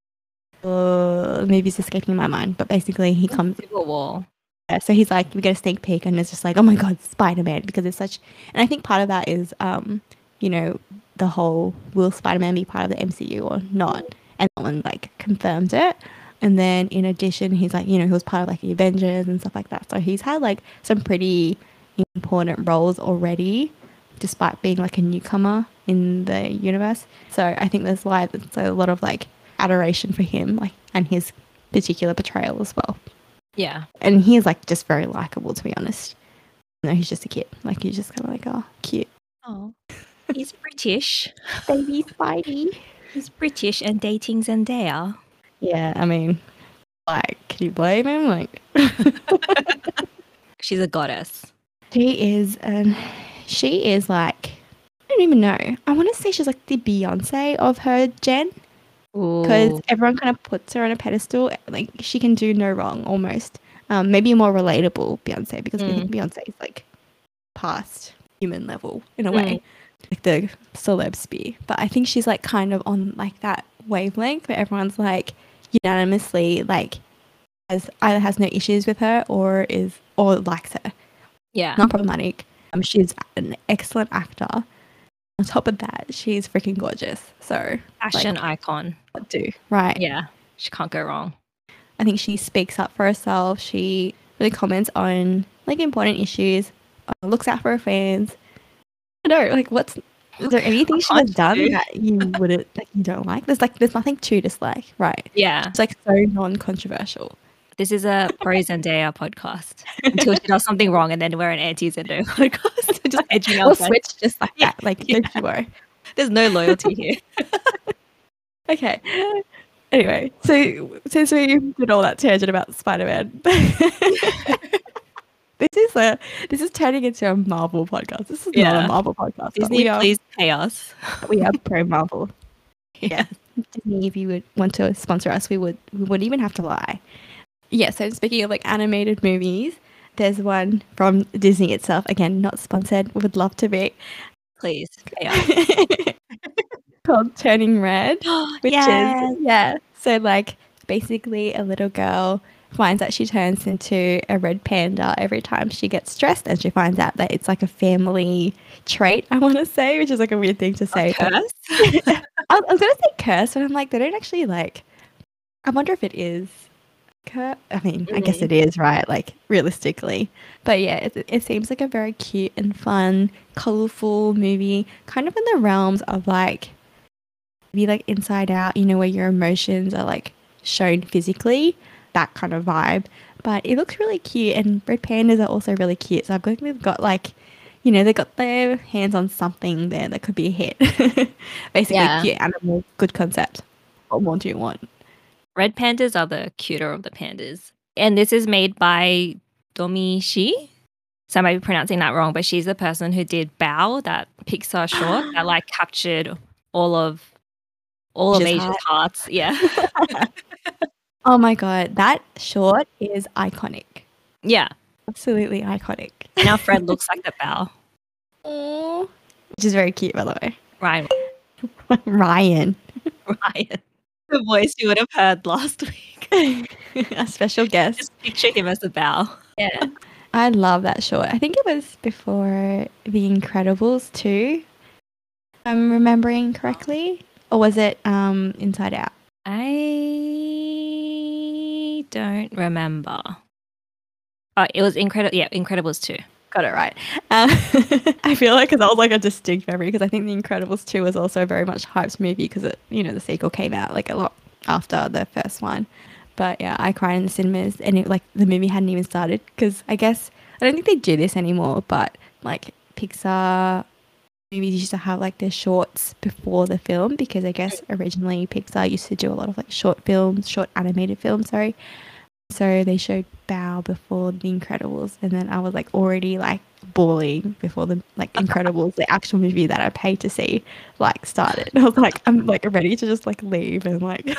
uh movie's escaping my mind. But basically he comes Civil War. so he's like we get a sneak peek and it's just like, oh my god, Spider-Man, because it's such and I think part of that is um, you know, the whole will Spider-Man be part of the M C U or not? And no one like confirmed it. And then in addition, he's like, you know, he was part of like the Avengers and stuff like that. So he's had like some pretty important roles already, despite being like a newcomer in the universe. So I think there's why there's a lot of like adoration for him, like and his particular portrayal as well. Yeah. And he is like just very likable, to be honest. No, he's just a kid. Like he's just kind of like, oh, cute, Oh, he's British. baby Spidey. He's British and dating Zendaya. Yeah, I mean, like, can you blame him? Like, She's a goddess. she is, um, she is like, I don't even know. I want to say she's like the Beyonce of her gen, because Ooh. everyone kind of puts her on a pedestal. Like, she can do no wrong, almost. Um, maybe a more relatable Beyonce, because we think Beyonce is like past human level in a way, like the celeb sphere. But I think she's like kind of on like that wavelength where everyone's like unanimously like has either has no issues with her or is or likes her. Yeah. Not problematic. Um, she's an excellent actor. On top of that, she's freaking gorgeous. So Fashion like, icon. what do right? Yeah, she can't go wrong. I think she speaks up for herself. She really comments on like important issues, uh, looks out for her fans. I don't know, like what's is there anything she has done do? that you wouldn't like you don't like? There's like there's nothing to dislike, right? Yeah. It's like so non-controversial. This is a pro Zendaya podcast until she does something wrong, and then we're an anti Zendaya podcast. Just edging We'll out. switch just like Yeah, that, like yeah. no worry. There's no loyalty here. Okay. Anyway, so since we did all that tangent about Spider-Man, this is a this is turning into a Marvel podcast. This is not Yeah. a Marvel podcast. but Disney, we are please pay us. we are pro Marvel. Yeah. Disney, if you would want to sponsor us, we would we wouldn't even have to lie. Yeah, so speaking of like animated movies, there's one from Disney itself. Again, not sponsored, would love to be. Please pay us. Called Turning Red. Which Yes. is yeah. So like basically a little girl finds that she turns into a red panda every time she gets stressed, and she finds out that it's like a family trait, I want to say, which is like a weird thing to say. Curse? I, I was gonna say curse, but I'm like, they don't actually like. I wonder if it is. Cur- I mean, mm-hmm. I guess it is, right? Like realistically, but yeah, it, it seems like a very cute and fun, colorful movie, kind of in the realms of like, maybe like Inside Out, you know, where your emotions are like shown physically, that kind of vibe. But it looks really cute, and red pandas are also really cute. So I've got, they've got like, you know, they got their hands on something there that could be a hit. Basically, yeah. Cute animal, good concept. What more do you want? Red pandas are the cuter of the pandas. And this is made by Domi Shi. So I might be pronouncing that wrong, but she's the person who did Bao, that Pixar short that like captured all of all of Asia's hearts. Yeah. Oh my god, that short is iconic. Yeah. Absolutely iconic. And our friend looks like the Bao. Oh, which is very cute, by the way. Ryan. Ryan. Ryan. The voice you would have heard last week. A special guest. Just picture him as a Bao. Yeah. I love that short. I think it was before The Incredibles too, if I'm remembering correctly. Or was it um, Inside Out? I don't remember. Oh, it was Incredible. Yeah, Incredibles two. Got it right. Um, I feel like because I was like a distinct memory, because I think The Incredibles two was also very much hyped movie because it, you know, the sequel came out like a lot after the first one. But yeah, I cried in the cinemas, and it, like the movie hadn't even started, because I guess I don't think they do this anymore. But like Pixar movies used to have like their shorts before the film, because I guess originally Pixar used to do a lot of like short films, short animated films. Sorry. So they showed Bao before The Incredibles, and then I was like already like bawling before the like Incredibles, the actual movie that I paid to see, like started. I was like, I'm like ready to just like leave, and like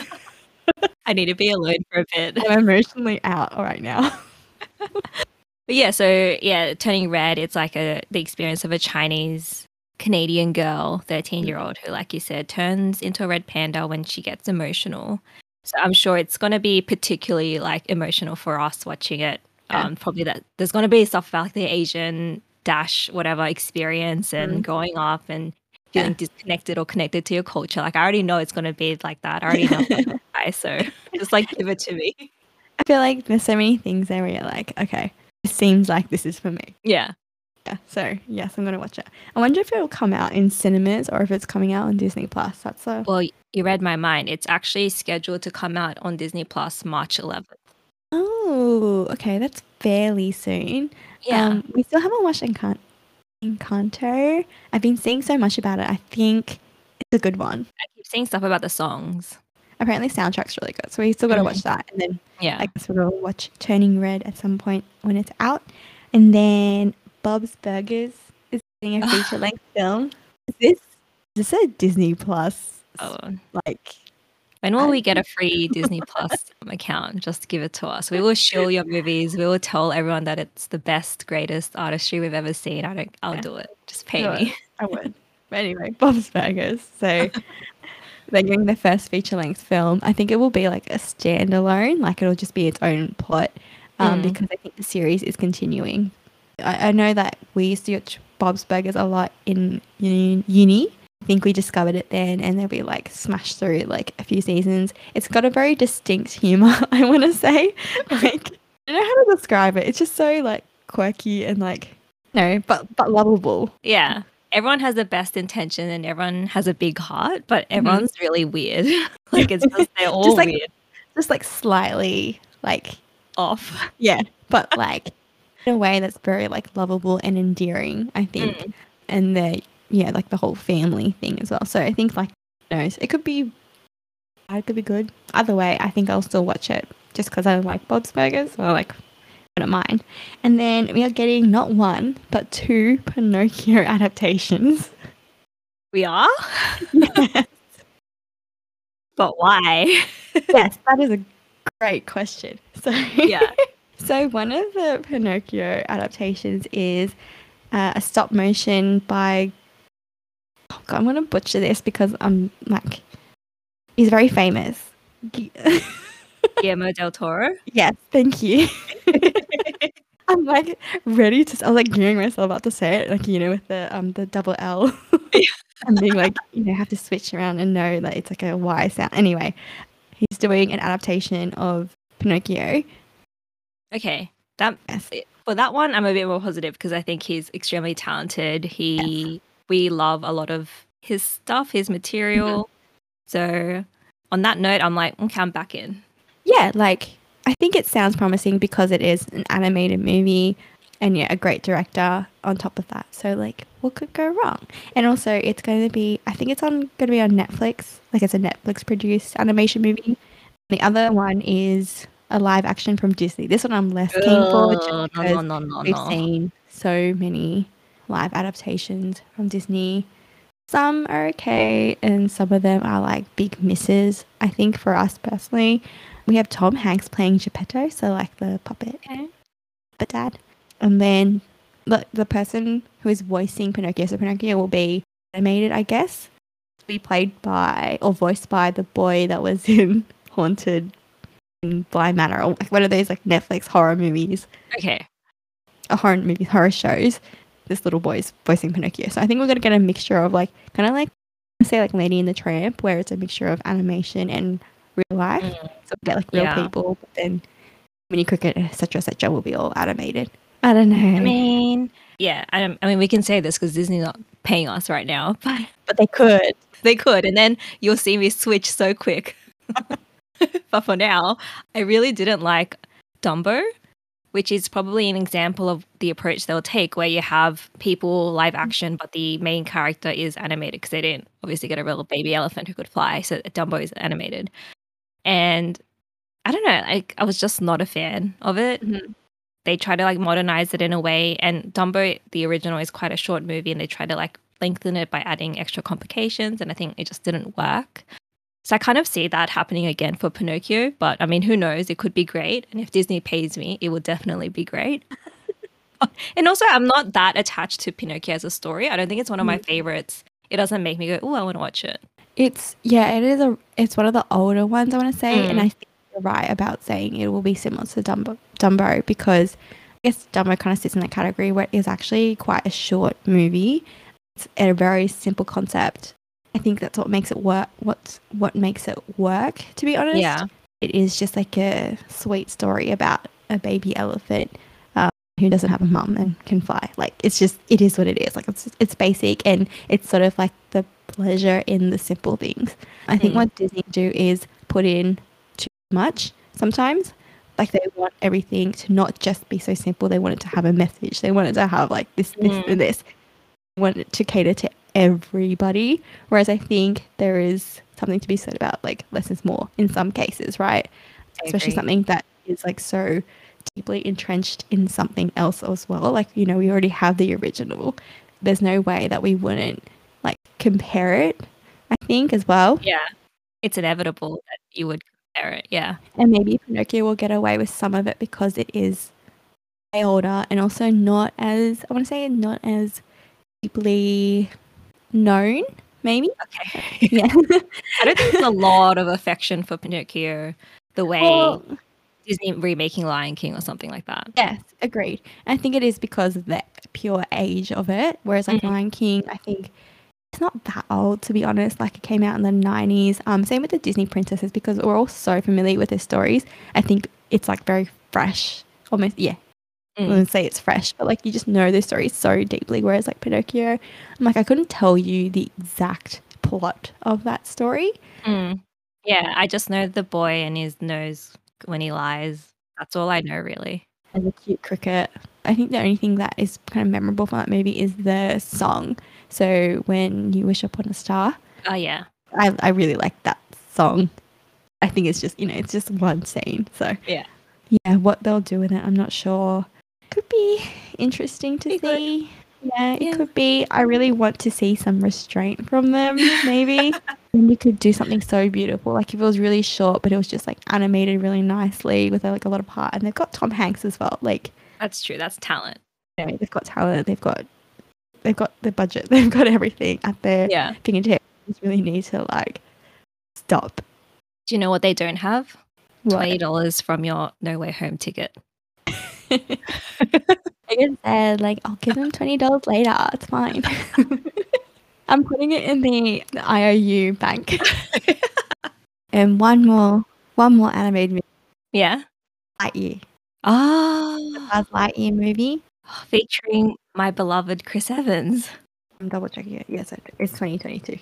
I need to be alone for a bit. I'm emotionally out right now. But yeah, so yeah, Turning Red, it's like a the experience of a Chinese Canadian girl, thirteen year old, who, like you said, turns into a red panda when she gets emotional. So I'm sure it's going to be particularly like emotional for us watching it. Yeah. Um, probably that there's going to be stuff about like the Asian dash whatever experience and mm. growing up and feeling yeah. disconnected or connected to your culture. Like I already know it's going to be like that. I already know. That, so just like give it to me. I feel like there's so many things there where you're like, okay, it seems like this is for me. Yeah. Yeah. So yes, I'm going to watch it. I wonder if it will come out in cinemas or if it's coming out on Disney Plus. That's a well. You read my mind. It's actually scheduled to come out on Disney Plus March eleventh. Oh, okay. That's fairly soon. Yeah. Um, we still haven't watched Encan- Encanto. I've been seeing so much about it. I think it's a good one. I keep seeing stuff about the songs. Apparently, soundtrack's really good. So we still got to mm-hmm. watch that. And then yeah. I guess we'll watch Turning Red at some point when it's out. And then Bob's Burgers is doing a feature-length film. Is this, is this a Disney Plus? Oh, like when will I, we get a free Disney Plus account? Just give it to us. We will shill your movies. We will tell everyone that it's the best, greatest artistry we've ever seen. I don't. I'll yeah. do it. Just pay do me. It. I would. But anyway, Bob's Burgers. So they're doing the first feature-length film. I think it will be like a standalone. Like it'll just be its own plot, um, mm. because I think the series is continuing. I, I know that we used to watch Bob's Burgers a lot in uni. uni. I think we discovered it then, and then we like smashed through like a few seasons. It's got a very distinct humor, I want to say. Like, I don't know how to describe it. It's just so like quirky and like no, but but lovable. Yeah. Everyone has the best intention and everyone has a big heart, but everyone's mm-hmm. really weird. Like it's just they're all just like, weird. Just like slightly like off. Yeah. But like in a way that's very like lovable and endearing, I think. Mm. And the yeah, like the whole family thing as well. So I think like who knows, it could be it could be good. Either way, I think I'll still watch it just because I like Bob's Burgers. So like I don't mind. And then we are getting not one, but two Pinocchio adaptations. We are? Yes. But why? Yes, that is a great question. So yeah. So one of the Pinocchio adaptations is uh, a stop motion by oh God, I'm gonna butcher this because I'm like he's very famous. Guillermo del Toro? Yes, thank you. I'm like ready to. I was like gearing myself about to say it, like you know, with the um the double L, and being like you know have to switch around and know that it's like a Y sound. Anyway, he's doing an adaptation of Pinocchio. Okay, that yes. For that one, I'm a bit more positive because I think he's extremely talented. He yes. We love a lot of his stuff, his material. Mm-hmm. So on that note, I'm like, okay, I'm back in. Yeah, like I think it sounds promising because it is an animated movie and yeah, a great director on top of that. So like what could go wrong? And also it's going to be I think it's on going to be on Netflix. Like it's a Netflix produced animation movie. The other one is a live action from Disney. This one I'm less keen for just because no, no, no, no, we've no. seen so many live adaptations from Disney. Some are okay and some of them are like big misses. I think for us personally, we have Tom Hanks playing Geppetto, so like the puppet, okay. puppet dad. And then the, the person who is voicing Pinocchio, so Pinocchio will be animated, I guess. Be played by or voiced by the boy that was in Haunted in Bly Manor, or like one of those like Netflix horror movies. Okay. A horror movies, horror shows. This little boy is voicing Pinocchio. So I think we're going to get a mixture of like, kind of like, say like Lady and the Tramp, where it's a mixture of animation and real life. Mm. So we get like real yeah. people, but then Mini Cricket, et cetera, et cetera, will be all animated. I don't know. I mean, yeah, I, I mean, we can say this because Disney's not paying us right now, but but they could, they could, and then you'll see me switch so quick. But for now, I really didn't like Dumbo, which is probably an example of the approach they'll take, where you have people live action, but the main character is animated because they didn't obviously get a real baby elephant who could fly, so Dumbo is animated. And I don't know, like I was just not a fan of it. Mm-hmm. They try to like modernize it in a way, and Dumbo, the original, is quite a short movie, and they try to like lengthen it by adding extra complications, and I think it just didn't work. So I kind of see that happening again for Pinocchio, but I mean, who knows? It could be great, and if Disney pays me, it will definitely be great. And also, I'm not that attached to Pinocchio as a story. I don't think it's one of my favorites. It doesn't make me go, oh, I want to watch it. It's yeah, it is a. It's one of the older ones, I want to say, mm. and I think you're right about saying it will be similar to Dumbo, Dumbo because I guess Dumbo kind of sits in that category where it is actually quite a short movie. It's a very simple concept. I think that's what makes it work. What's what makes it work? To be honest, yeah, it is just like a sweet story about a baby elephant um, who doesn't have a mum and can fly. Like it's just, it is what it is. Like it's it's basic and it's sort of like the pleasure in the simple things. I think mm. what Disney do is put in too much sometimes. Like they want everything to not just be so simple. They want it to have a message. They want it to have like this, this, mm. and this. They want it to cater to everybody, whereas I think there is something to be said about like less is more in some cases, right? I Especially agree. Something that is like so deeply entrenched in something else as well. Like, you know, we already have the original. There's no way that we wouldn't like compare it, I think, as well. Yeah, it's inevitable that you would compare it. Yeah, and maybe Pinocchio will get away with some of it because it is way older and also not as, I want to say, not as deeply known, maybe. Okay. Yeah. I don't think there's a lot of affection for Pinocchio the way well, Disney remaking Lion King or something like that. Yes, agreed. I think it is because of the pure age of it. Whereas like Mm. Lion King, I think it's not that old to be honest. Like it came out in the nineties. Um, same with the Disney princesses because we're all so familiar with their stories. I think it's like very fresh. Almost, yeah. I Mm. wouldn't say it's fresh, but like you just know their stories so deeply. Whereas like Pinocchio, I'm like I couldn't tell you the exact plot of that story. Mm. Yeah, I just know the boy and his nose when he lies. That's all I know, really. And the cute cricket. I think the only thing that is kind of memorable from that movie is the song. So when you wish upon a star, Oh, yeah. I I really like that song. I think it's just, you know, it's just one scene. So Yeah. yeah, what they'll do with it, I'm not sure. Could be interesting to Be good. see. Yeah, it Yeah. could be. I really want to see some restraint from them, maybe. And you could do something so beautiful. Like if it was really short, but it was just like animated really nicely with like a lot of heart. And they've got Tom Hanks as well. Like, That's true. That's talent. you know, they've got talent. They've got they've got the budget. They've got everything at their Yeah. fingertips. You just really need to like stop. Do you know what they don't have? What? twenty dollars from your No Way Home ticket. I just said like I'll give them twenty dollars later. It's fine. I'm putting it in the, the I O U bank. And one more, one more animated movie, Yeah. Lightyear. Oh, Buzz Lightyear movie. featuring my beloved Chris Evans. I'm double checking it. Yes, it- it's twenty twenty-two.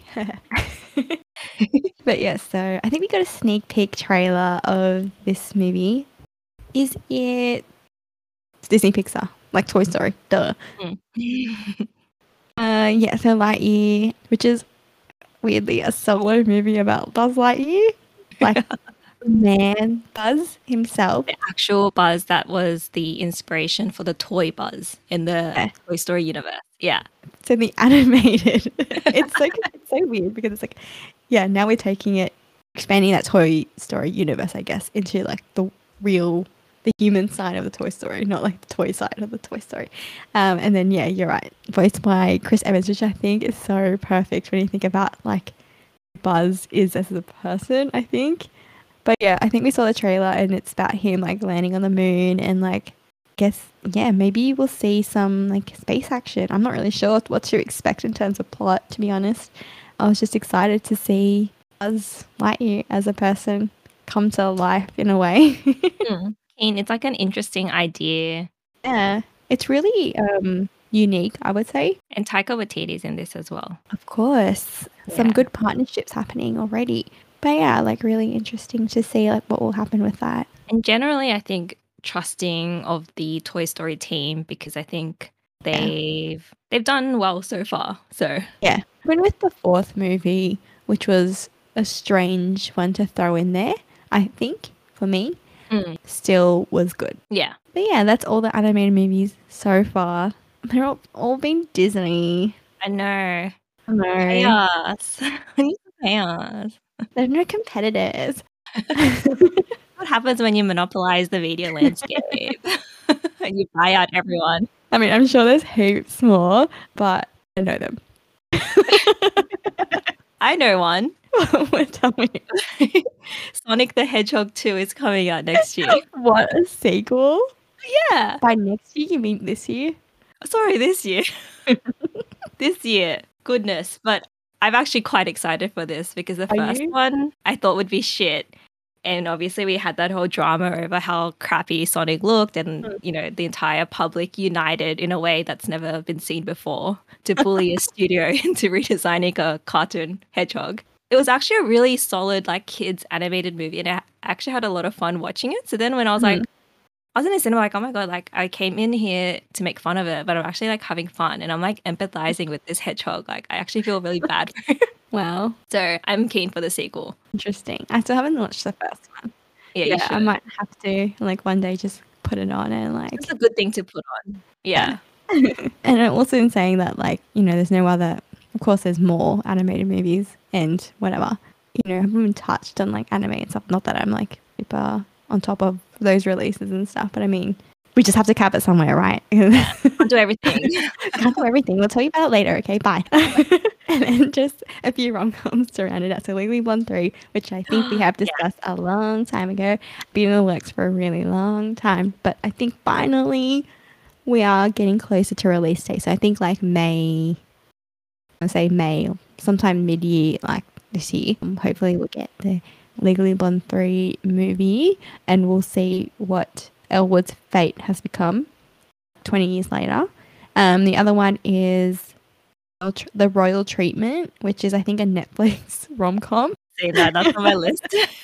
But yes, so I think we got a sneak peek trailer of this movie. Is it it's Disney Pixar, like Toy Story? Duh. Mm. Uh, yeah, so Lightyear, which is weirdly a solo movie about Buzz Lightyear, like the man Buzz himself. The actual Buzz that was the inspiration for the toy Buzz in the Yeah. Toy Story universe. Yeah. So the animated, it's like it's so weird because it's like, yeah, now we're taking it, expanding that Toy Story universe, I guess, into like the real, the human side of the Toy Story, not like the toy side of the Toy Story. Um, and then yeah, you're right, voiced by Chris Evans, which I think is so perfect when you think about like Buzz is as a person, I think. But yeah, I think we saw the trailer and it's about him like landing on the moon and like guess yeah, maybe we'll see some like space action. I'm not really sure what to expect in terms of plot, to be honest. I was just excited to see Buzz Lightyear as a person come to life in a way. Mm. Keen, it's like an interesting idea. Yeah, it's really um unique, I would say. And Taika Waititi's in this as well. Of course, some Yeah. good partnerships happening already. But yeah, like really interesting to see like what will happen with that. And generally, I think trusting of the Toy Story team because I think they've they've done well so far. So Yeah. Even with the fourth movie, which was a strange one to throw in there, I think, for me, mm, still was good. yeah, But yeah, that's all the animated movies so far. They're all, all been Disney. I know. I know. Chaos. We need some chaos. There's no competitors. What happens when you monopolize the media landscape and you buy out everyone? I mean, I'm sure there's heaps more, but I know them. I know one. Tell me. Sonic the Hedgehog two is coming out next year. What, a sequel? Yeah. By next year, you mean this year? Sorry, this year. This year. Goodness. But I'm actually quite excited for this because the Are first you? one I thought would be shit. And obviously we had that whole drama over how crappy Sonic looked and, Mm. you know, the entire public united in a way that's never been seen before to bully a studio into redesigning a cartoon hedgehog. It was actually a really solid, like, kids animated movie and I actually had a lot of fun watching it. So then when I was like, Mhm. I was in the cinema like, oh my god, like I came in here to make fun of it, but I'm actually like having fun and I'm like empathizing with this hedgehog. Like I actually feel really bad for him. Wow. So I'm keen for the sequel. Interesting. I still haven't watched the first one. Yeah, you Yeah, I should. might have to like one day just put it on and like It's a good thing to put on. Yeah. and I'm also in saying that like, you know, there's no other of course there's more animated movies and whatever. You know, I haven't been touched on like anime and stuff. Not that I'm like super on top of those releases and stuff, but I mean We just have to cap it somewhere, right? Yeah, can't do everything. Can't do everything. We'll tell you about it later. Okay, bye. And then just a few rom-coms to round it out. So Legally Blonde three, which I think we have Yeah. discussed a long time ago, been in the works for a really long time. But I think finally we are getting closer to release date. So I think like May, I say May, sometime mid-year, like this year. Um, hopefully we'll get the Legally Blonde three movie and we'll see what Elwood's fate has become twenty years later. Um, the other one is The Royal Treatment, which is I think a Netflix rom-com. See that, that's on my list.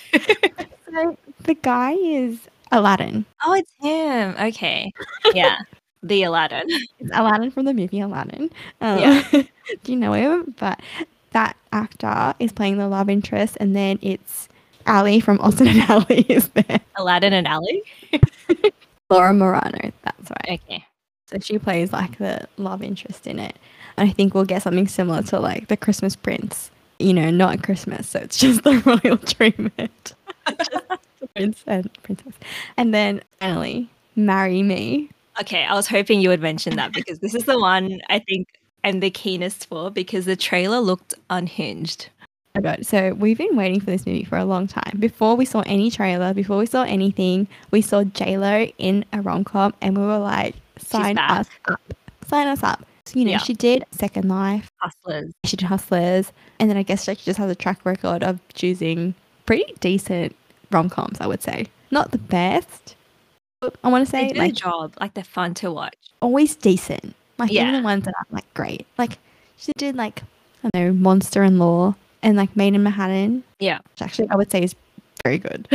So the guy is Aladdin. Oh, it's him. Okay. Yeah. The Aladdin. It's Aladdin from the movie Aladdin. Um, Yeah. do you know him? But that actor is playing the love interest, and then it's Ali from Austin and Ali is there. Aladdin and Ali? Laura Morano, that's right. Okay. So she plays like the love interest in it. And I think we'll get something similar to like the Christmas Prince. You know, not Christmas, so it's just the royal treatment. Just the prince and princess. And then finally, Marry Me. Okay, I was hoping you would mention that because this is the one I think I'm the keenest for because the trailer looked unhinged. Oh God. So we've been waiting for this movie for a long time. Before we saw any trailer, before we saw anything, we saw J-Lo in a rom-com and we were like, sign us up. Sign us up. So, you know, yeah. She did Second Life. Hustlers. She did Hustlers. And then I guess she just has a track record of choosing pretty decent rom-coms, I would say. Not the best, I want to say. They do like, a job. Like, they're fun to watch. Always decent. Like, yeah. even the ones that aren't, like, great. Like, she did, like, I don't know, Monster-in-Law and, like, Made in Manhattan. Yeah. Which actually I would say is very good.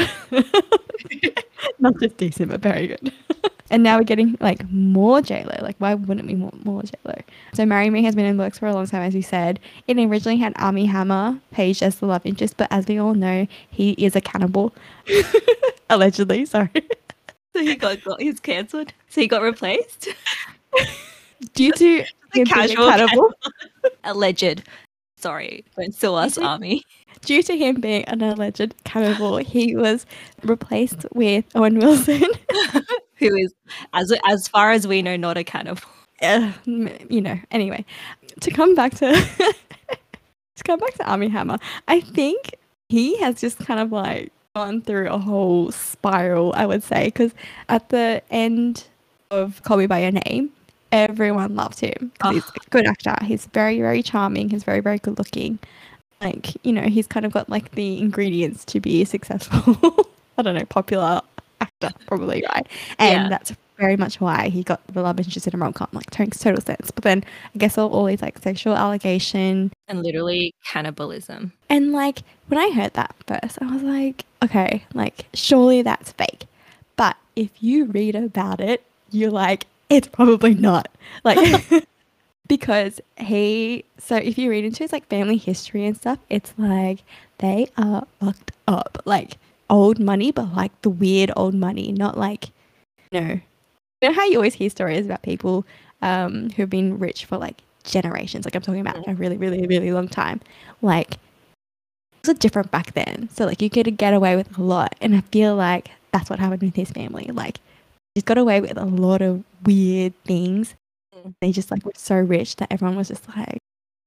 Not just decent, but very good. And now we're getting like more J-Lo. Like, why wouldn't we want more J-Lo? So Marry Me has been in the works for a long time, as we said. It originally had Armie Hammer paged as the love interest, but as we all know, he is a cannibal. Allegedly, sorry. So he got, got he's cancelled. So he got replaced. Due to him casual being a cannibal. Alleged. Sorry, don't sue us, Army. Due to him being an alleged cannibal, he was replaced with Owen Wilson. Who is, as as far as we know, not a cannibal. Uh, you know, anyway, to come back to to come back to Armie Hammer, I think he has just kind of like gone through a whole spiral, I would say, because at the end of Call Me by Your Name, everyone loved him. Oh. He's a good actor. He's very, very charming. He's very, very good looking. Like, you know, he's kind of got like the ingredients to be a successful, I don't know, popular actor, probably, right? And yeah. That's very much why he got the love interest in a rom-com. Like, makes total sense. But then I guess all, all these like sexual allegation and literally cannibalism. And like when I heard that first, I was like, okay, like surely that's fake. But if you read about it, you're like, it's probably not. Like because he, so if you read into his like family history and stuff, it's like they are fucked up. Like old money, but like the weird old money, not like, you know, you know how you always hear stories about people um, who've been rich for like generations. Like I'm talking about a really, really, really long time. Like it was different back then. So like you could get away with a lot. And I feel like that's what happened with his family. Like he's got away with a lot of weird things. Mm. They just like were so rich that everyone was just like,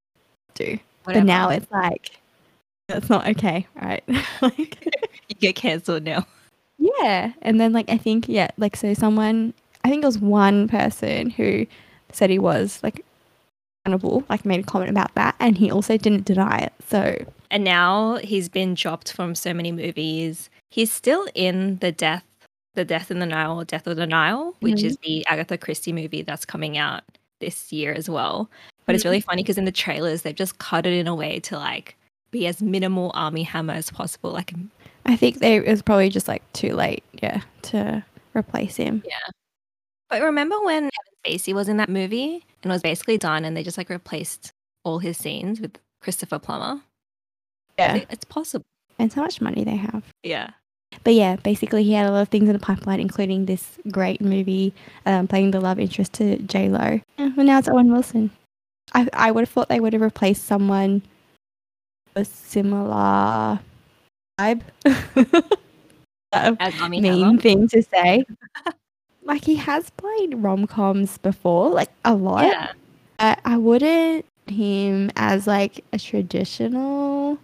do. But now it's like, that's not okay, right? Like you get cancelled now. Yeah. And then like I think, yeah, like so someone, I think it was one person who said he was like cannibal, like made a comment about that, and he also didn't deny it. So and now he's been dropped from so many movies. He's still in the death the death in the Nile Death of the Nile, which mm-hmm. is the Agatha Christie movie that's coming out this year as well. But mm-hmm. it's really funny because in the trailers they've just cut it in a way to like be as minimal Armie Hammer as possible. Like I think they it was probably just like too late, yeah, to replace him. Yeah. But remember when Kevin Spacey was in that movie and was basically done and they just like replaced all his scenes with Christopher Plummer? Yeah. It's possible. And how much money they have. Yeah. But yeah, basically he had a lot of things in the pipeline, including this great movie um, playing the love interest to J-Lo. And now it's Owen Wilson. I, I would have thought they would have replaced someone with a similar vibe. As Armie mean Hammer. thing to say. like he has played rom-coms before, like a lot. Yeah. I, I wouldn't him as like a traditional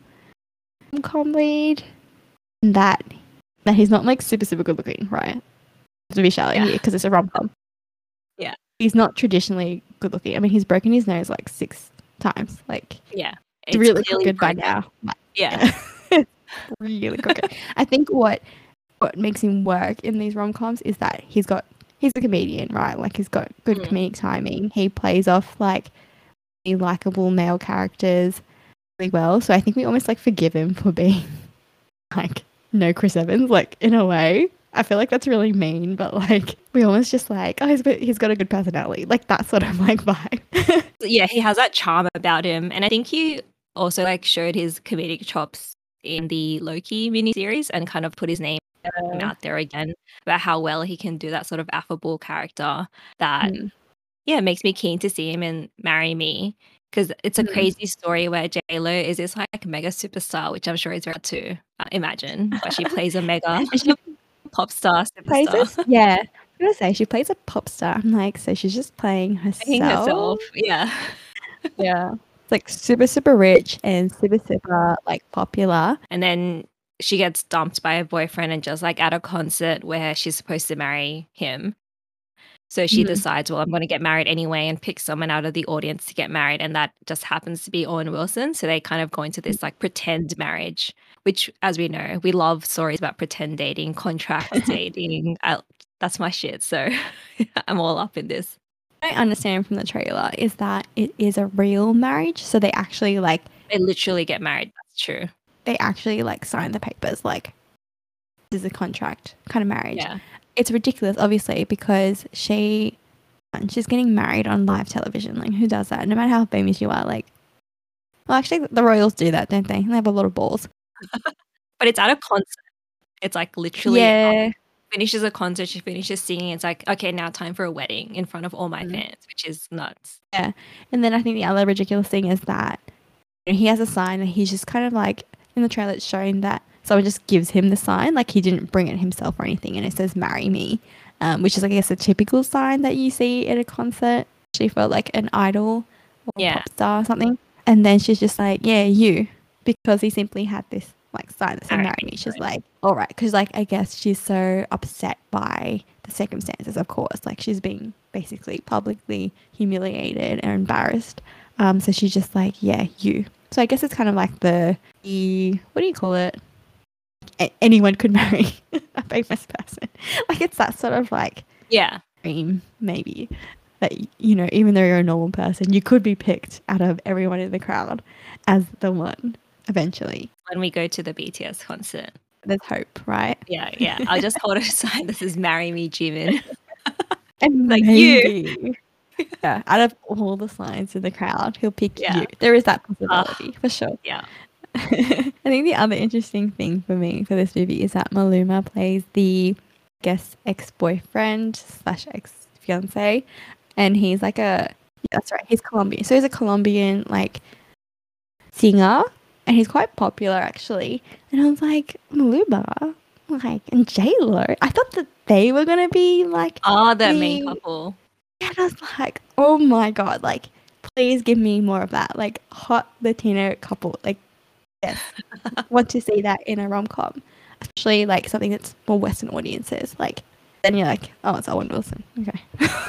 rom-com lead. That that he's not like super super good looking, right? To be shallow Yeah. here because it's a rom-com. Yeah. He's not traditionally good looking. I mean, he's broken his nose like six times. Like, Yeah. it's really crooked by now. Yeah. It's really crooked. I think what what makes him work in these rom-coms is that he's got he's a comedian, right? Like he's got good Mm. comedic timing. He plays off like likable male characters really well. So I think we almost like forgive him for being like no Chris Evans, like in a way. I feel like that's really mean, but like we almost just like, oh, he's got, he's got a good personality, like that sort of like vibe. Yeah, he has that charm about him, and I think he also like showed his comedic chops in the Loki miniseries and kind of put his name out there again about how well he can do that sort of affable character that Mm. yeah makes me keen to see him in Marry Me, because it's a Mm. crazy story where J-Lo is this like mega superstar, which I'm sure is rare to uh, imagine, but she plays a mega she pop star plays superstar. this, yeah. I was gonna say she plays a pop star. I'm like, so she's just playing herself. Playing herself, yeah. Yeah. It's like super, super rich and super, super like popular. And then she gets dumped by her boyfriend and just like at a concert where she's supposed to marry him. So she Mhm. decides, well, I'm going to get married anyway, and pick someone out of the audience to get married. And that just happens to be Owen Wilson. So they kind of go into this like pretend marriage, which, as we know, we love stories about pretend dating, contract dating. I, that's my shit. So I'm all up in this. What I understand from the trailer is that it is a real marriage. So they actually like, They literally get married. That's true. they actually like sign the papers. Like, this is a contract kind of marriage. Yeah. It's ridiculous, obviously, because she she's getting married on live television. Like, who does that? No matter how famous you are. Like, well, actually, the royals do that, don't they? They have a lot of balls. But it's at a concert. It's like literally Yeah. finishes a concert, she finishes singing. It's like, okay, now time for a wedding in front of all my Mm. fans, which is nuts. Yeah. And then I think the other ridiculous thing is that you know, he has a sign that he's just kind of like, in the trailer, it's showing that someone just gives him the sign. Like, he didn't bring it himself or anything. And it says, marry me, um, which is, I guess, a typical sign that you see at a concert, especially for like an idol or Yeah. pop star or something. And then she's just like, yeah, you, because he simply had this like sign that said Marry marry me, me. She's right. like, all right. Because like, I guess she's so upset by the circumstances, of course. Like, she's being basically publicly humiliated and embarrassed. Um, so she's just like, yeah, you. So I guess it's kind of like the, the what do you call it? A- anyone could marry a famous person. Like, it's that sort of like Yeah. dream, maybe, that, you know, even though you're a normal person, you could be picked out of everyone in the crowd as the one eventually. When we go to the B T S concert. There's hope, right? Yeah, yeah. I'll just hold a sign that says marry me, Jimin. And Like, maybe, yeah, out of all the signs in the crowd, he'll pick Yeah. you. There is that possibility, for sure. Yeah. I think the other interesting thing for me for this movie is that Maluma plays the, I guess, ex-boyfriend slash ex-fiance, and he's like a, yeah, that's right, he's Colombian. So he's a Colombian like singer, and he's quite popular actually. And I was like, Maluma, like, and J-Lo. I thought that they were gonna be like, Oh, the main the- couple. and I was like, oh my god, like, please give me more of that, like, hot Latino couple, like, yes, want to see that in a rom-com, especially like something that's for Western audiences. Like, then you're like, oh, it's Owen Wilson. Okay.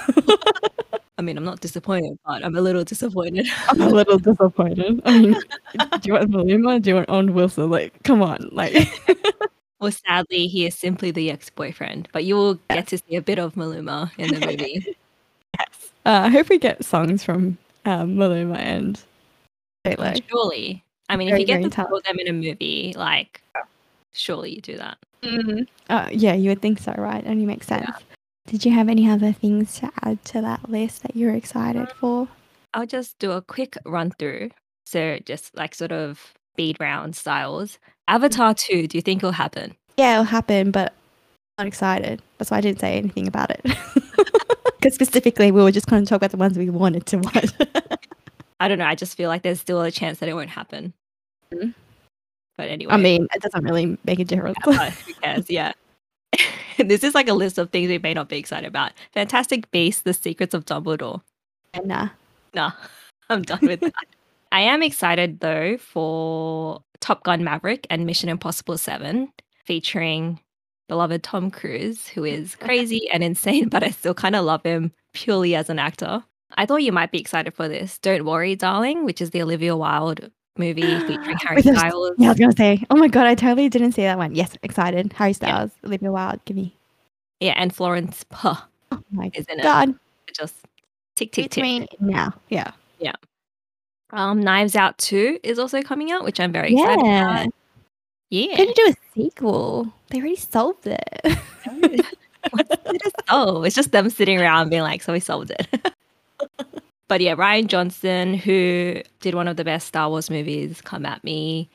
I mean, I'm not disappointed, but I'm a little disappointed. I'm a little disappointed. I mean, do you want Maluma? Do you want Owen Wilson? Like, come on, like. Well, sadly, he is simply the ex-boyfriend, but you will get to see a bit of Maluma in the movie. Yes. Uh, I hope we get songs from um, Maluma and J-Lo. Surely. I mean, Very, if you get very to put them in a movie, like, surely you do that. Mm-hmm. Uh, yeah, you would think so, right? Only makes sense. Yeah. Did you have any other things to add to that list that you're excited for? I'll just do a quick run through. So just like sort of speed round styles. Avatar two, do you think it'll happen? Yeah, it'll happen, but I'm not excited. That's why I didn't say anything about it. Because specifically, we were just going to talk about the ones we wanted to watch. I don't know. I just feel like there's still a chance that it won't happen. Mhm. But anyway. I mean, it doesn't really make a difference. uh, who cares? Yeah. This is like a list of things we may not be excited about. Fantastic Beasts: The Secrets of Dumbledore. And nah. Nah, I'm done with that. I am excited though for Top Gun Maverick and Mission Impossible seven, featuring beloved Tom Cruise, who is crazy and insane, but I still kind of love him purely as an actor. I thought you might be excited for this. Don't Worry, Darling, which is the Olivia Wilde movie featuring Harry With those- Styles. Yeah, I was gonna say. Oh my god, I totally didn't see that one. Yes, excited. Harry Styles, Olivia Wilde. Give me. Yeah, and Florence Puh Oh my is in it. god. Just tick, tick, It's tick. me now. Yeah. Um, Knives Out two is also coming out, which I'm very excited Yeah. about. Yeah. Can you do a sequel? They already solved it. What's there to solve? It's just them sitting around being like, so we solved it. But yeah, Ryan Johnson, who did one of the best Star Wars movies, come at me.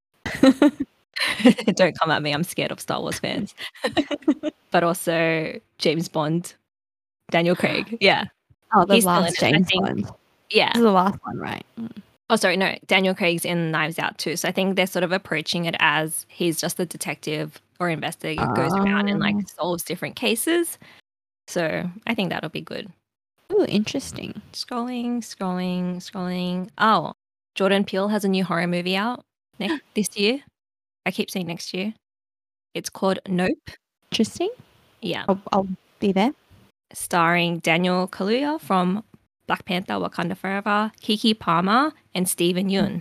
Don't come at me. I'm scared of Star Wars fans. But also James Bond, Daniel Craig. Yeah. Oh, the He's still in last it, I James think. Bond. Yeah. This is the last one, right? Mm. Oh, sorry. No, Daniel Craig's in Knives Out too. So I think they're sort of approaching it as he's just a detective or investigator, goes around and like Oh. solves different cases. So I think that'll be good. Ooh, interesting. Scrolling, scrolling, scrolling. Oh, Jordan Peele has a new horror movie out next this year. I keep saying next year. It's called Nope. Interesting. Yeah. I'll, I'll be there. Starring Daniel Kaluuya from Black Panther, Wakanda Forever, Kiki Palmer, and Stephen Yeun.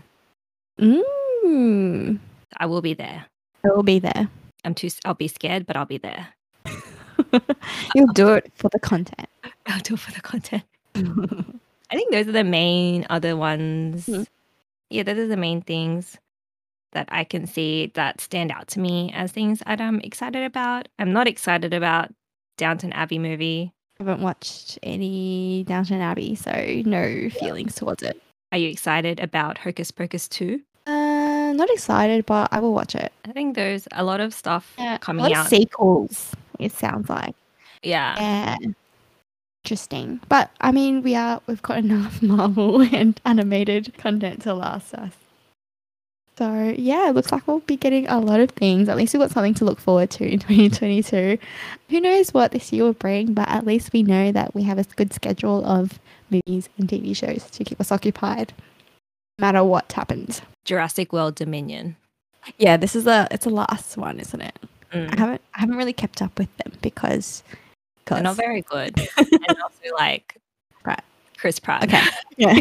Mm. I will be there. I will be there. I'm too. I'll be scared, but I'll be there. You'll do it for the content. I'll do it for the content. I think those are the main other ones. Mm. Yeah, those are the main things that I can see that stand out to me as things that I'm excited about. I'm not excited about Downton Abbey movie. I haven't watched any Downton Abbey, so no feelings towards it. Are you excited about Hocus Pocus two? Uh, not excited, but I will watch it. I think there's a lot of stuff Yeah, a coming lot out. of sequels. It sounds like. yeah. Yeah. Interesting. But I mean, we are we've got enough Marvel and animated content to last us. So yeah, it looks like we'll be getting a lot of things. At least we've got something to look forward to in twenty twenty-two. Who knows what this year will bring, but at least we know that we have a good schedule of movies and T V shows to keep us occupied, no matter what happens. Jurassic World Dominion. Yeah, this is a it's a last one, isn't it? Mm. I haven't I haven't really kept up with them because They're not because very good. And also like Pratt. Chris Pratt. Okay. Yeah.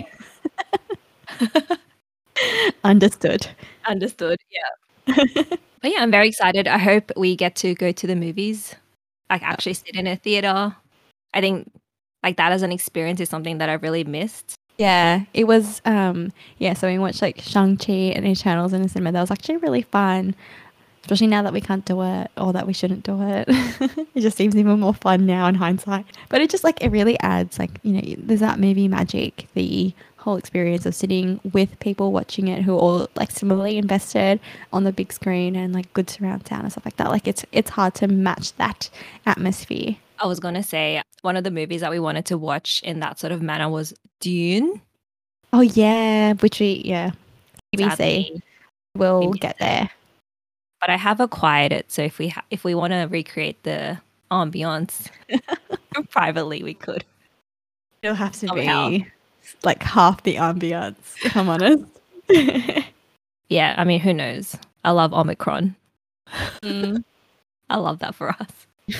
Understood. Understood. Yeah. But yeah, I'm very excited. I hope we get to go to the movies, like actually sit in a theater. I think like that as an experience is something that I've really missed. Yeah, it was um yeah, so we watched like Shang-Chi and Eternals in the cinema. That was actually really fun. Especially now that we can't do it or that we shouldn't do it. It just seems even more fun now in hindsight. But it just like it really adds like, you know, there's that movie magic, the whole experience of sitting with people watching it who are all like similarly invested on the big screen and like good surround sound and stuff like that. Like it's it's hard to match that atmosphere. I was gonna say one of the movies that we wanted to watch in that sort of manner was Dune. Oh yeah, which we yeah. B B C Sadly, will we missed get it. there. but I have acquired it. So if we ha- if we want to recreate the ambiance privately, we could. It'll have to Somehow. be like half the ambience, if I'm honest. Yeah, I mean, who knows? I love Omicron. Mm. I love that for us.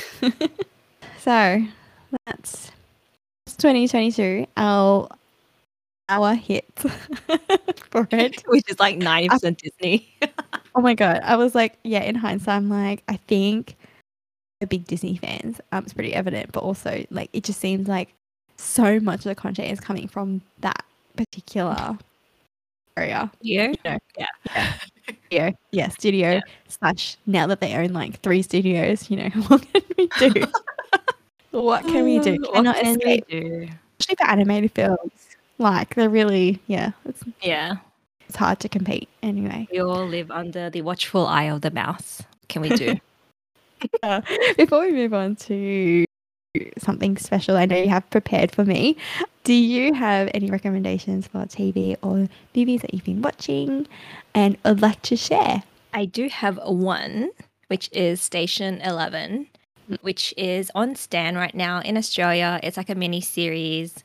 So that's twenty twenty-two. Our our hit for it. Which is like ninety percent Disney. Oh my god! I was like, yeah. In hindsight, I'm like, I think we're big Disney fans. Um, it's pretty evident, but also like it just seems like so much of the content is coming from that particular area. You? No. Yeah. Studio, yeah, studio Yeah. slash. Now that they own like three studios, you know, what can we do? What can we do? What Cannot can we escape. do? Especially for animated films, like they're really, yeah, it's Yeah. it's hard to compete anyway. We all live under the watchful eye of the mouse. What can we do? Uh, before we move on to something special, I know you have prepared for me. Do you have any recommendations for T V or movies that you've been watching and would like to share? I do have one, which is Station eleven. which is on Stan right now in Australia. It's like a mini series.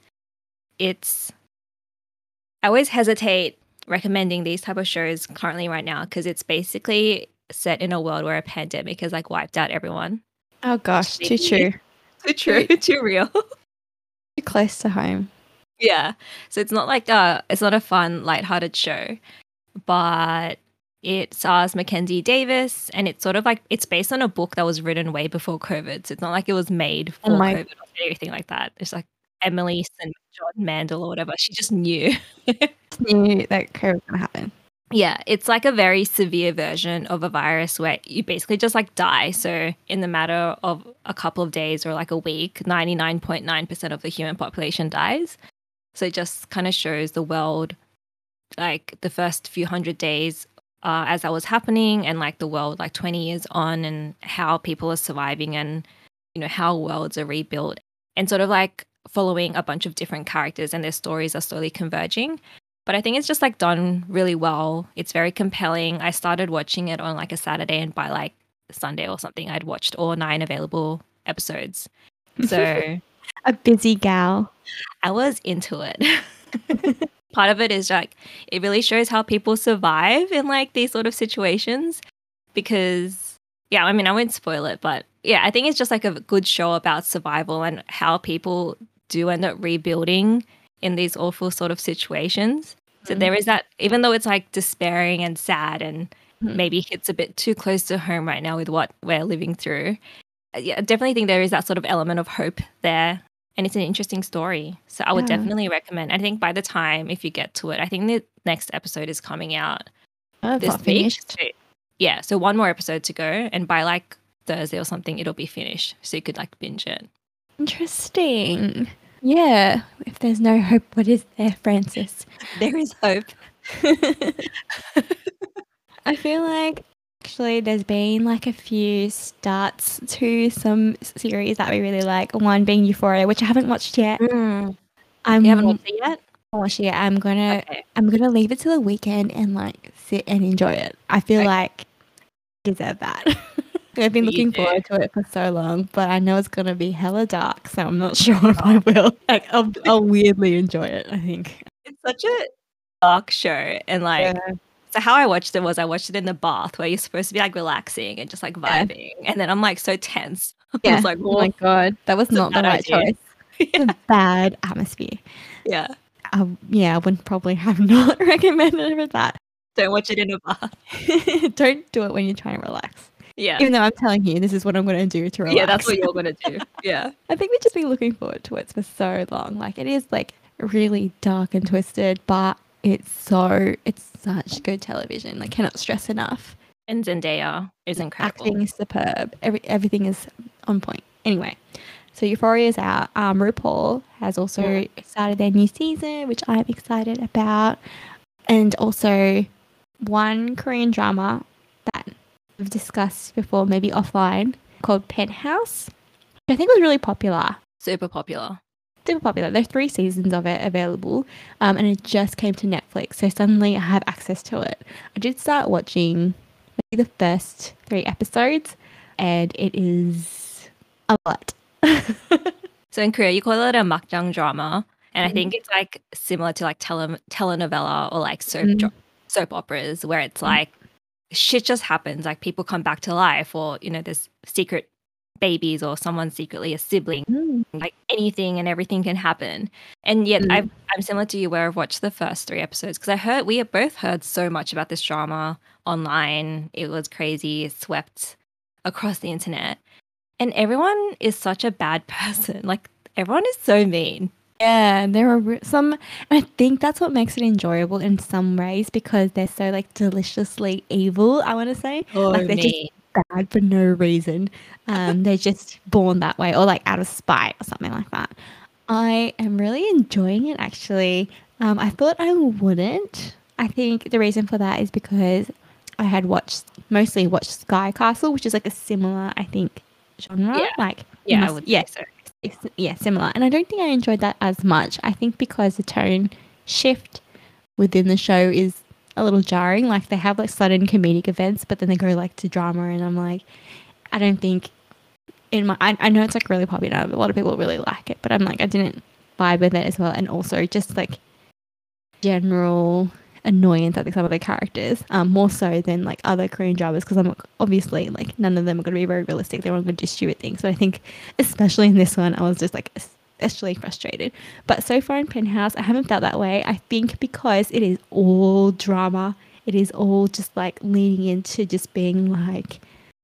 It's I always hesitate recommending these type of shows currently right now because it's basically set in a world where a pandemic has like wiped out everyone. Oh gosh, too true. Too true, too real. Too close to home. Yeah. So it's not like a, it's not a fun, lighthearted show, but it stars Mackenzie Davis, and it's sort of like, it's based on a book that was written way before COVID. So it's not like it was made for Oh my- COVID or anything like that. It's like Emily St. John Mandel or whatever. She just knew. Just knew that COVID was going to happen. Yeah, it's like a very severe version of a virus where you basically just like die. So in the matter of a couple of days or like a week, ninety-nine point nine percent of the human population dies. So it just kind of shows the world, like the first few hundred days uh, as that was happening, and like the world like twenty years on, and how people are surviving, and, you know, how worlds are rebuilt, and sort of like following a bunch of different characters and their stories are slowly converging. But I think it's just like done really well. It's very compelling. I started watching it on like a Saturday, and by like Sunday or something, I'd watched all nine available episodes. So a busy gal. I was into it. Part of it is like, it really shows how people survive in like these sort of situations, because, yeah, I mean, I won't spoil it, but yeah, I think it's just like a good show about survival and how people do end up rebuilding in these awful sort of situations. So there is that, even though it's like despairing and sad and maybe hits a bit too close to home right now with what we're living through, yeah, I definitely think there is that sort of element of hope there. And it's an interesting story. So I would Yeah. definitely recommend. I think by the time, if you get to it, I think the next episode is coming out Oh, it's this not week. finished. So, yeah, so one more episode to go. And by like Thursday or something, it'll be finished. So you could like binge it. Interesting. Yeah. If there's no hope, what is there, Francis? There is hope. I feel like actually there's been like a few starts to some series that we really like. One being Euphoria, which I haven't watched yet. Mm. I'm You haven't watched it yet? watched it yet. I'm gonna Okay. I'm gonna leave it to the weekend and like sit and enjoy it. I feel Okay. like I deserve that. I've been You looking do. forward to it for so long, but I know it's gonna be hella dark, so I'm not sure if I will. Like I'll, I'll weirdly enjoy it, I think. It's such a dark show. And like, so how I watched it was I watched it in the bath where you're supposed to be like relaxing and just like Yeah. vibing. And then I'm like so tense. I Yeah. was like, Oh my god, that was It's a not the bad right idea. choice. It's a bad atmosphere. yeah. I, yeah, I would probably have not recommended it for that. Don't watch it in a bath. Don't do it when you're trying to relax. Yeah. Even though I'm telling you, this is what I'm going to do to relax. Yeah, that's what you're going to do. Yeah. I think we've just been looking forward to it for so long. Like, it is like really dark and twisted, but it's so, it's such good television. Like, cannot stress enough. And Zendaya is incredible. Acting is superb. Every, everything is on point. Anyway, so Euphoria is out. Um, RuPaul has also Yeah. started their new season, which I'm excited about. And also one Korean drama that we've discussed before, maybe offline, called Penthouse, which I think was really popular. Super popular. Super popular. There are three seasons of it available, um, and it just came to Netflix, so suddenly I have access to it. I did start watching maybe the first three episodes, and it is a lot. So in Korea, you call it a makjang drama. And I Mhm. think it's like similar to like tele- telenovela or like soap Mhm. dra- soap operas, where it's like shit just happens. Like people come back to life, or, you know, there's secret babies, or someone's secretly a sibling. Mm. Like anything and everything can happen. And yet Mm. I've, I'm similar to you, where I've watched the first three episodes because I heard, we have both heard so much about this drama online. It was crazy. It swept across the internet. And everyone is such a bad person. Like everyone is so mean. Yeah, there are re- some. I think that's what makes it enjoyable in some ways, because they're so like deliciously evil. I want to say, like they're just bad for no reason. Um, they're just born that way, or like out of spite or something like that. I am really enjoying it actually. Um, I thought I wouldn't. I think the reason for that is because I had watched mostly watched Sky Castle, which is like a similar, I think, genre. Yeah. Like Yeah, I must- would yeah, say so. it's, yeah, similar. And I don't think I enjoyed that as much. I think because the tone shift within the show is a little jarring. Like they have like sudden comedic events, but then they go like to drama, and I'm like, I don't think in my, I, I know it's like really popular. A lot of people really like it, but I'm like, I didn't vibe with it as well. And also just like general annoyance at some of the characters, um, more so than like other Korean dramas, because I'm obviously like none of them are going to be very realistic. They're all going to do stupid things. But I think especially in this one, I was just like especially frustrated. But so far in Penthouse, I haven't felt that way. I think because it is all drama, it is all just like leaning into just being like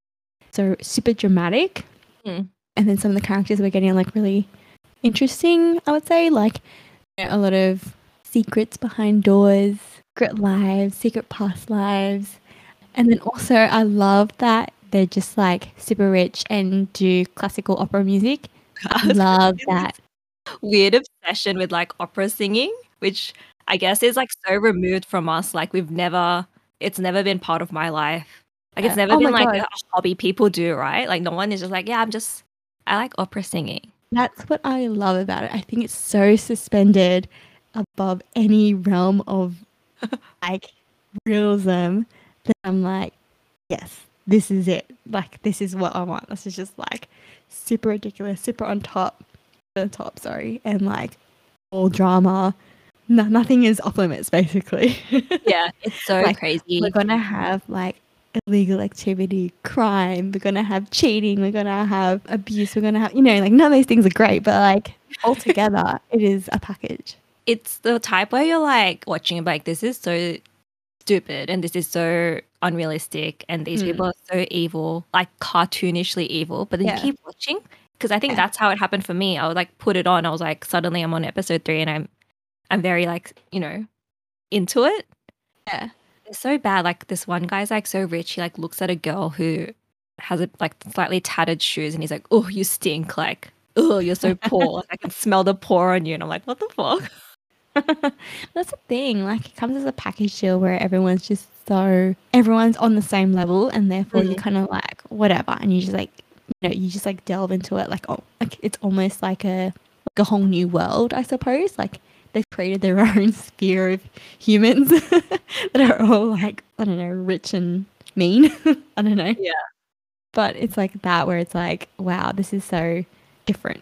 so super dramatic. Mm. And then some of the characters were getting like really interesting, I would say, like you know, a lot of secrets behind doors, secret lives, secret past lives. And then also I love that they're just like super rich and do classical opera music. I love that. Weird obsession with like opera singing, which I guess is like so removed from us. Like we've never, it's never been part of my life. Like Yeah. it's never Oh been my like God. a hobby people do, right? Like no one is just like, yeah, I'm just, I like opera singing. That's what I love about it. I think it's so suspended above any realm of like realism that I'm like, yes, this is it. Like this is what I want. This is just like super ridiculous, super on top, the top, sorry, and like all drama. No, nothing is off limits, basically. Yeah, it's so like, crazy. We're gonna have like illegal activity, crime. We're gonna have cheating. We're gonna have abuse. We're gonna have, you know, like none of these things are great, but like altogether, it is a package. It's the type where you're like watching it, like this is so stupid and this is so unrealistic and these Mm. people are so evil, like cartoonishly evil. But then Yeah. you keep watching because I think Yeah. that's how it happened for me. I would like put it on. I was like, suddenly I'm on episode three and I'm, I'm very like, you know, into it. Yeah. It's so bad. Like this one guy's like so rich. He like looks at a girl who has a, like slightly tattered shoes and he's like, oh, you stink. Like, oh, you're so poor. Like, I can smell the poor on you. And I'm like, what the fuck? That's the thing. Like it comes as a package deal where everyone's just so everyone's on the same level, and therefore Mm. you're kind of like whatever, and you just like you know you just like delve into it like oh like it's almost like a like a whole new world, I suppose. Like they've created their own sphere of humans that are all like I don't know rich and mean. I don't know. Yeah. But it's like that where it's like wow, this is so different.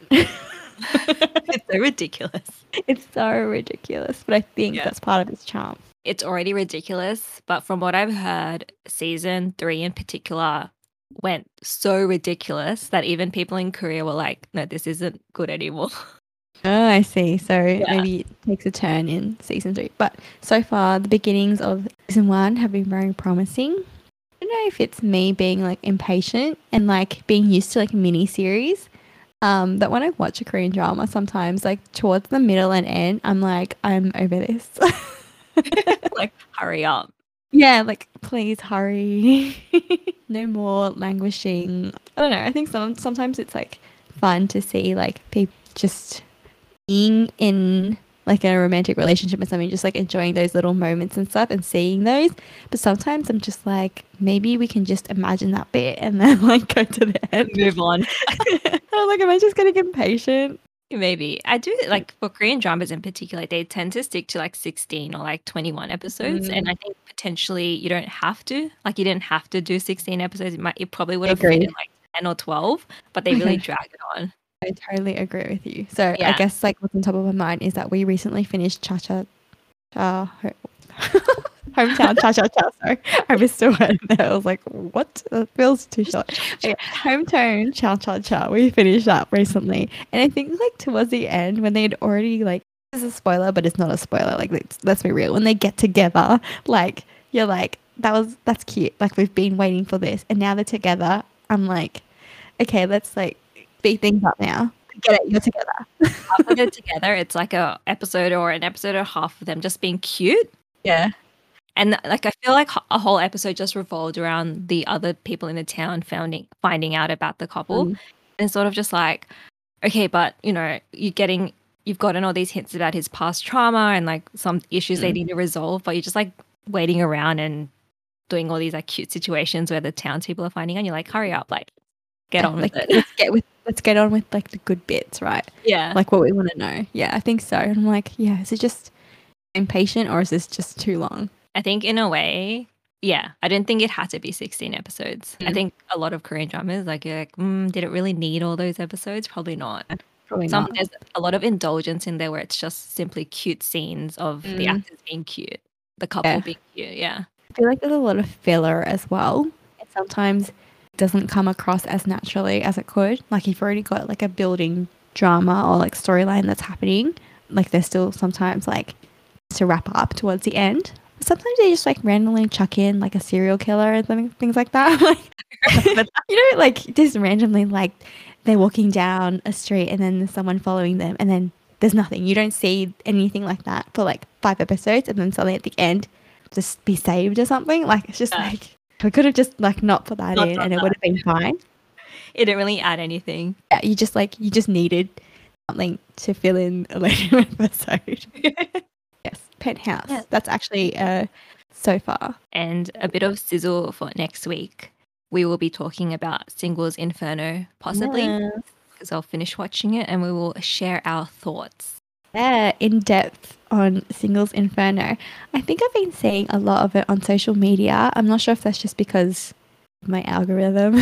It's so ridiculous. It's so ridiculous, but I think Yeah. that's part of its charm. It's already ridiculous, but from what I've heard, season three in particular went so ridiculous that even people in Korea were like, no, this isn't good anymore. Oh, I see. So maybe it takes a turn in season three. But so far, the beginnings of season one have been very promising. I don't know if it's me being like impatient and like being used to like a mini series. Um, that when I watch a Korean drama, sometimes like towards the middle and end, I'm like, I'm over this. Like, hurry up. Yeah, like please hurry. No more languishing. I don't know. I think some sometimes it's like fun to see like people just being in like a romantic relationship with something, just like enjoying those little moments and stuff and seeing those. But sometimes I'm just like, maybe we can just imagine that bit and then like go to the end. Move on. I'm like, am I just getting impatient? Maybe. I do like for Korean dramas in particular, they tend to stick to like sixteen or like twenty-one episodes. Mm. And I think potentially you don't have to. Like you didn't have to do sixteen episodes. It might it probably would have fit Agreed. in like ten or twelve, but they really drag it on. I totally agree with you. So I Yeah. guess like what's on top of my mind is that we recently finished Cha Cha Cha Hometown Cha Cha Cha. Sorry, I missed a word there. I was like, what? That feels too short. Okay, Hometown Cha Cha Cha. We finished that recently, and I think like towards the end when they'd already like this is a spoiler, but it's not a spoiler. Like let's, let's be real. When they get together, like you're like that was that's cute. Like we've been waiting for this, and now they're together. I'm like, okay, let's like speed things up now. Get it, you're together. After they're together, it's like a episode or an episode and a half of them just being cute. Yeah. And like I feel like h- a whole episode just revolved around the other people in the town finding finding out about the couple. Mm. And sort of just like, okay, but you know, you're getting you've gotten all these hints about his past trauma and like some issues they Mm. need to resolve, but you're just like waiting around and doing all these like cute situations where the townspeople are finding out and you're like, hurry up, like get on like, with it. Let's get with let's get on with like the good bits, right? Yeah. Like what we want to know. Yeah, I think so. And I'm like, yeah, is it just impatient or is this just too long? I think in a way Yeah, I didn't think it had to be sixteen episodes. I Mm. think a lot of Korean dramas, like, you're like, mm, did it really need all those episodes? Probably not. Probably Some not. There's a lot of indulgence in there where it's just simply cute scenes of the Mm. actors being cute, the couple Yeah. being cute. Yeah. I feel like there's a lot of filler as well. It sometimes doesn't come across as naturally as it could. Like you've already got like a building drama or like storyline that's happening. Like there's still sometimes like to wrap up towards the end. Sometimes they just like randomly chuck in like a serial killer and something, things like that. Like, you know, like just randomly like they're walking down a street and then there's someone following them and then there's nothing. You don't see anything like that for like five episodes and then suddenly at the end just be saved or something. Like it's just Yeah. like we could have just like not put that Not in done and it that. would have been fine. It didn't really add anything. Yeah, you just like you just needed something to fill in a later episode. Yes, Penthouse. Yeah. That's actually uh so far. And a bit of sizzle for next week. We will be talking about Singles Inferno, possibly, Yeah. because I'll finish watching it and we will share our thoughts. Yeah, in depth on Singles Inferno. I think I've been seeing a lot of it on social media. I'm not sure if that's just because of my algorithm.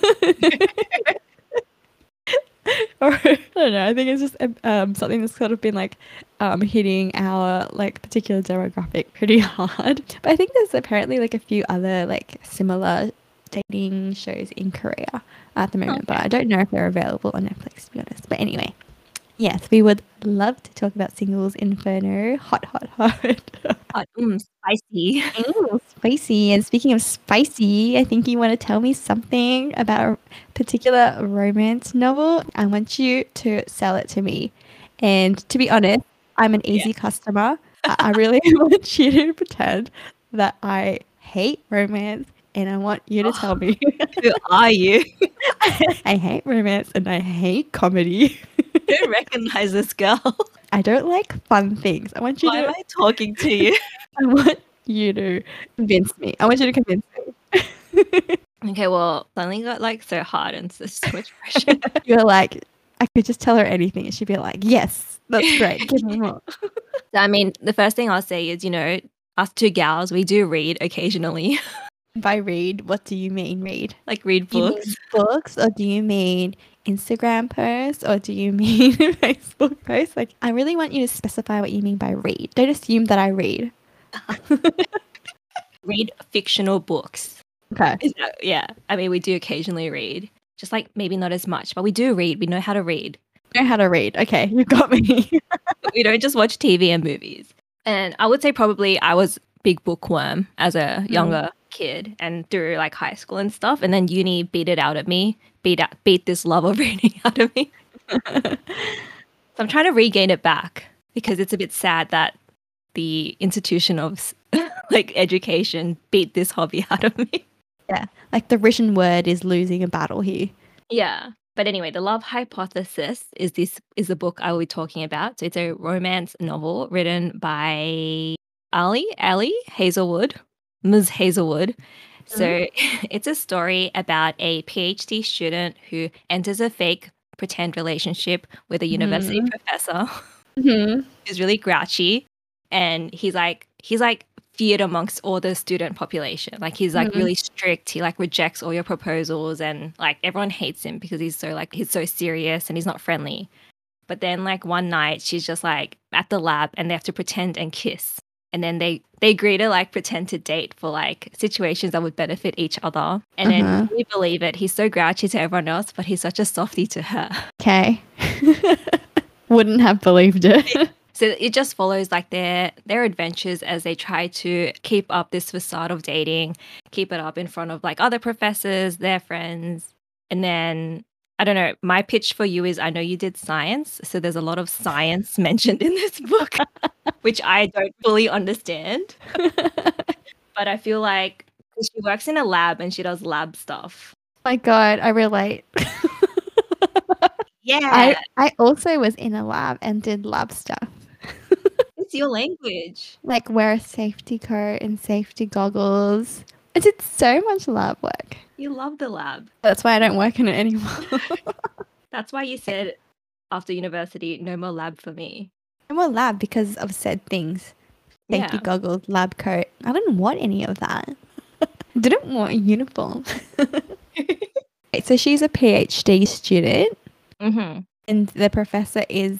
Or I don't know. I think it's just um, something that's sort of been like um, hitting our like particular demographic pretty hard. But I think there's apparently like a few other like similar dating shows in Korea at the moment, but I don't know if they're available on Netflix to be honest. But anyway, yes, we would love to talk about Singles Inferno. Hot, hot, hot. Hot, mm, spicy. Ooh, spicy. And speaking of spicy, I think you want to tell me something about a particular romance novel. I want you to sell it to me. And to be honest, I'm an easy customer. I I really want you to pretend that I hate romance and I want you to tell me. Who are you? I hate romance and I hate comedy. I don't recognize this girl. I don't like fun things. I want you Why to am I talking to you? I want you to convince me. I want you to convince me. Okay, well, suddenly got like so hard and so, so much pressure. You're like, I could just tell her anything and she'd be like, yes, that's great. Give me more. So, I mean, the first thing I'll say is, you know, us two gals, we do read occasionally. By read, what do you mean read? Like read Do you mean books. books or do you mean Instagram posts or do you mean Facebook posts? Like, I really want you to specify what you mean by read. Don't assume that I read. Read fictional books. Okay. Is that- yeah. I mean, we do occasionally read. Just like maybe not as much, but we do read. We know how to read. Know how to read. Okay, you got me. We don't just watch T V and movies. And I would say probably I was big bookworm as a younger kid and through like high school and stuff. And then uni beat it out of me, beat out, beat this love of reading out of me. So I'm trying to regain it back because it's a bit sad that the institution of like education beat this hobby out of me. Yeah, like the written word is losing a battle here. Yeah. But anyway, The Love Hypothesis is this is the book I will be talking about. So it's a romance novel written by Ali, Ali Hazelwood, Miz Hazelwood. So it's a story about a PhD student who enters a fake pretend relationship with a university Mhm. professor Mm-hmm. who's really grouchy, and he's like he's like feared amongst all the student population. Like he's like Mhm. really strict. He like rejects all your proposals and like everyone hates him because he's so like he's so serious and he's not friendly. But then like one night she's just like at the lab and they have to pretend and kiss. And then they they agree to like pretend to date for like situations that would benefit each other. And Uh-huh. then we believe it. He's so grouchy to everyone else, but he's such a softie to her. Okay. Wouldn't have believed it. So it just follows like their their adventures as they try to keep up this facade of dating, keep it up in front of like other professors, their friends. And then I don't know, my pitch for you is I know you did science, so there's a lot of science mentioned in this book, which I don't fully understand. But I feel like 'cause she works in a lab and she does lab stuff. My God, I relate. Yeah, I, I also was in a lab and did lab stuff. it's your language. Like wear a safety coat and safety goggles. I did so much lab work. You love the lab. That's why I don't work in it anymore. That's why you said after university, no more lab for me. No more lab because of said things. Safety Yeah. goggles, lab coat. I didn't want any of that. Didn't want a uniform. So she's a PhD student, Mm-hmm. and the professor is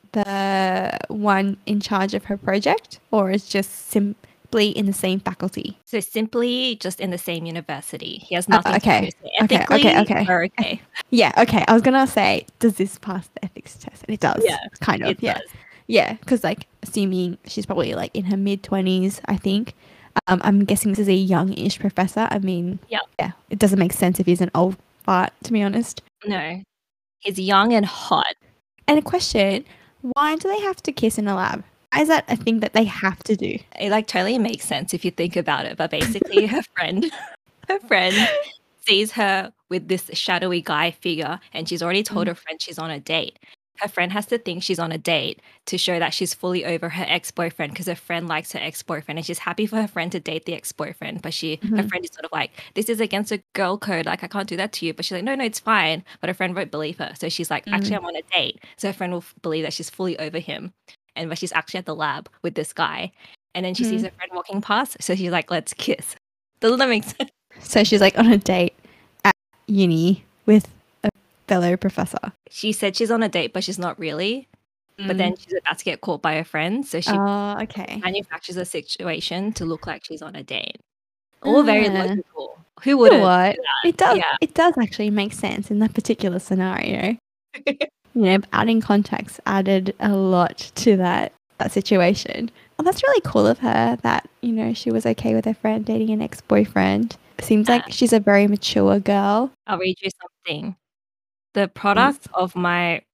the one in charge of her project, or is just simply in the same faculty? So simply just in the same university. He has Uh, nothing to do. okay. So Okay. ethically, Okay. Okay. we're okay. Yeah. Okay. I was gonna say, does this pass the ethics test? And it does. Yeah, Kind of. it Yeah. does. Yeah. Because like, assuming she's probably like in her mid twenties, I think. Um, I'm guessing this is a young-ish professor. I mean, Yep. yeah, it doesn't make sense if he's an old fart, to be honest. No, he's young and hot. And a question, why do they have to kiss in a lab? Why is that a thing that they have to do? It like totally makes sense if you think about it. But basically, her friend, her friend sees her with this shadowy guy figure, and she's already told Mm. her friend she's on a date. Her friend has to think she's on a date to show that she's fully over her ex-boyfriend because her friend likes her ex-boyfriend and she's happy for her friend to date the ex-boyfriend. But she, her Mhm. friend is sort of like, this is against a girl code. Like, I can't do that to you. But she's like, no, no, it's fine. But her friend won't believe her. So she's like, actually, I'm on a date. So her friend will f- believe that she's fully over him. And but she's actually at the lab with this guy. And then she sees Mhm. her friend walking past. So she's like, let's kiss. Doesn't that make sense? So she's like on a date at uni with a fellow professor. She said she's on a date, but she's not really. But then she's about to get caught by her friend. So she Oh, okay. manufactures a situation to look like she's on a date. All very Ah. logical. Who You know wouldn't? what? It does. Yeah. It does actually make sense in that particular scenario. You know, adding context added a lot to that that situation. Well, that's really cool of her that you know she was okay with her friend dating an ex boyfriend. Seems like Yeah. she's a very mature girl. I'll read you something. The product of my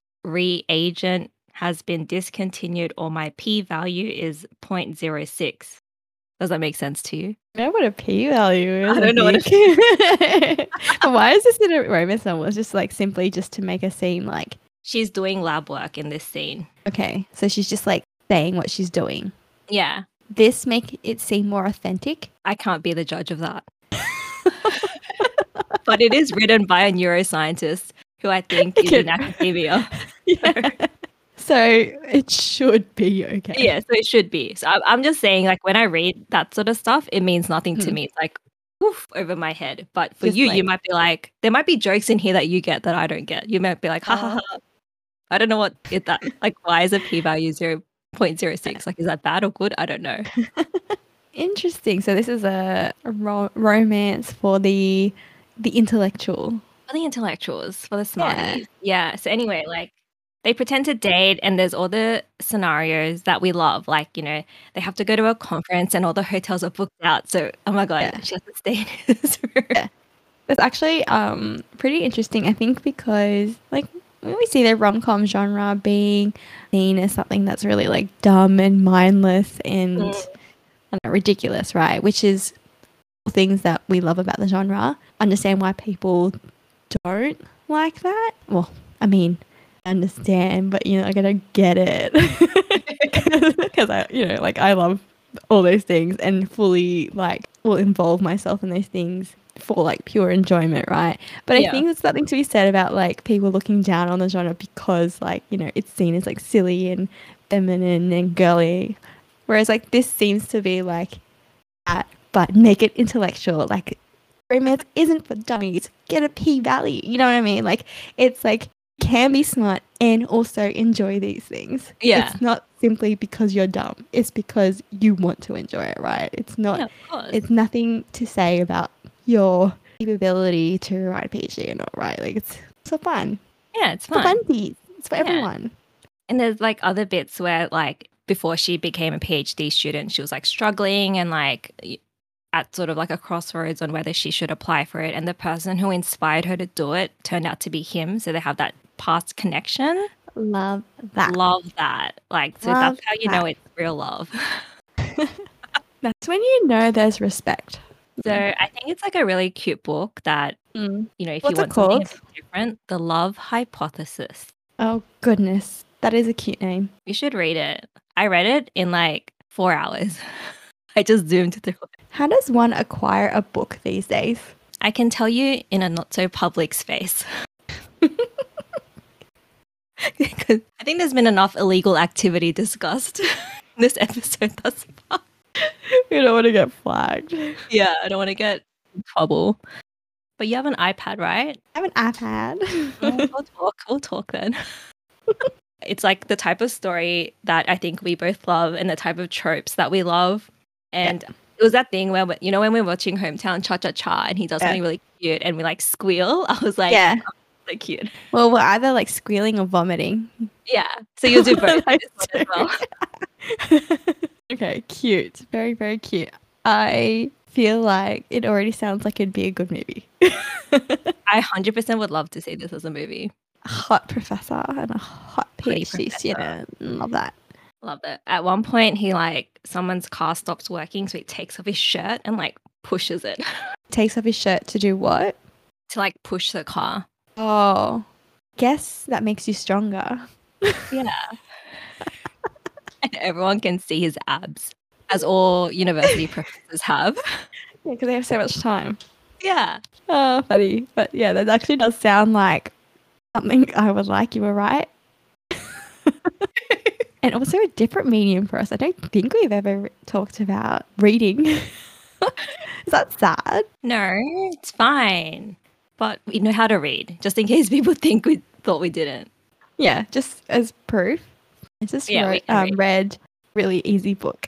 reagent has been discontinued or my p-value is zero point zero six. Does that make sense to you? I know what a p value is. I don't know what a think. Why is this in a romance novel? It's just like simply just to make her seem like She's doing lab work in this scene. okay. So she's just like saying what she's doing. Yeah. This make it seem more authentic. I can't be the judge of that. But it is written by a neuroscientist who I think is in academia. Yeah. So it should be okay. Yeah, so it should be. So I- I'm just saying, like, when I read that sort of stuff, it means nothing to Hmm. me. It's like, woof, over my head. But for Just you, you like- might be like, there might be jokes in here that you get that I don't get. You might be like, ha ha Oh. ha. I don't know what it that like. Why is a p-value zero point zero six? Like, is that bad or good? I don't know. Interesting. So this is a, a ro- romance for the the intellectual. For the intellectuals, for the smarties. Yeah. So anyway, like they pretend to date and there's all the scenarios that we love. Like, you know, they have to go to a conference and all the hotels are booked out. So, oh my God, Yeah. she has to stay in his room. Yeah. It's actually um pretty interesting, I think, because like when we see the rom-com genre being seen as something that's really like dumb and mindless and Mm. I don't know, ridiculous, right? Which is things that we love about the genre. Understand why people don't like that. Well, I mean, I understand, but you're not gonna get it because I, you know, like I love all those things and fully like will involve myself in those things for like pure enjoyment, right? But I Yeah. think there's something to be said about like people looking down on the genre because like you know it's seen as like silly and feminine and girly, whereas like this seems to be like that, but make it intellectual. Like romance isn't for dummies. Get a p value. You know what I mean? Like it's like can be smart and also enjoy these things. Yeah. It's not simply because you're dumb. It's because you want to enjoy it, right? It's not Yeah, of course. it's nothing to say about your capability to write a PhD or not, right? Like it's it's for fun. yeah, it's For fun. funsies. It's for Yeah. everyone. And there's like other bits where like before she became a PhD student, she was like struggling and like y- at sort of like a crossroads on whether she should apply for it. And the person who inspired her to do it turned out to be him. So they have that past connection. Love that. Love that. Like, so Love that's how you know that. it's real love. That's when you know there's respect. So I think it's like a really cute book that, Mm. you know, if What's you it want something a called? bit different, The Love Hypothesis. Oh goodness. That is a cute name. You should read it. I read it in like four hours. I just zoomed through it. How does one acquire a book these days? I can tell you in a not so public space. Because I think there's been enough illegal activity discussed in this episode thus far. We You don't want to get flagged. Yeah, I don't want to get in trouble. But you have an iPad, right? I have an iPad. Oh, we'll talk. We'll talk then. It's like the type of story that I think we both love and the type of tropes that we love. And yeah. It was that thing where, you know, when we're watching Hometown Cha-Cha-Cha and he does yeah. something really cute and we like squeal, I was like, yeah. Oh, so cute. Well, we're either like squealing or vomiting. Yeah. So you'll do both as well. Okay, cute. Very, very cute. I feel like it already sounds like it'd be a good movie. I one hundred percent would love to see this as a movie. A hot professor and a hot PhD student. Love that. Love it. At one point, he like, someone's car stops working, so he takes off his shirt and like pushes it. Takes off his shirt to do what? To like push the car. Oh, guess that makes you stronger. Yeah. And everyone can see his abs, as all university professors have. Yeah, because they have so much time. Yeah. Oh, funny. But yeah, that actually does sound like something I would like. You were right. And also a different medium for us. I don't think we've ever talked about reading. Is that sad? No, it's fine. But we know how to read, just in case people think we thought we didn't. Yeah, just as proof. I just yeah, wrote, um, read. read really easy book.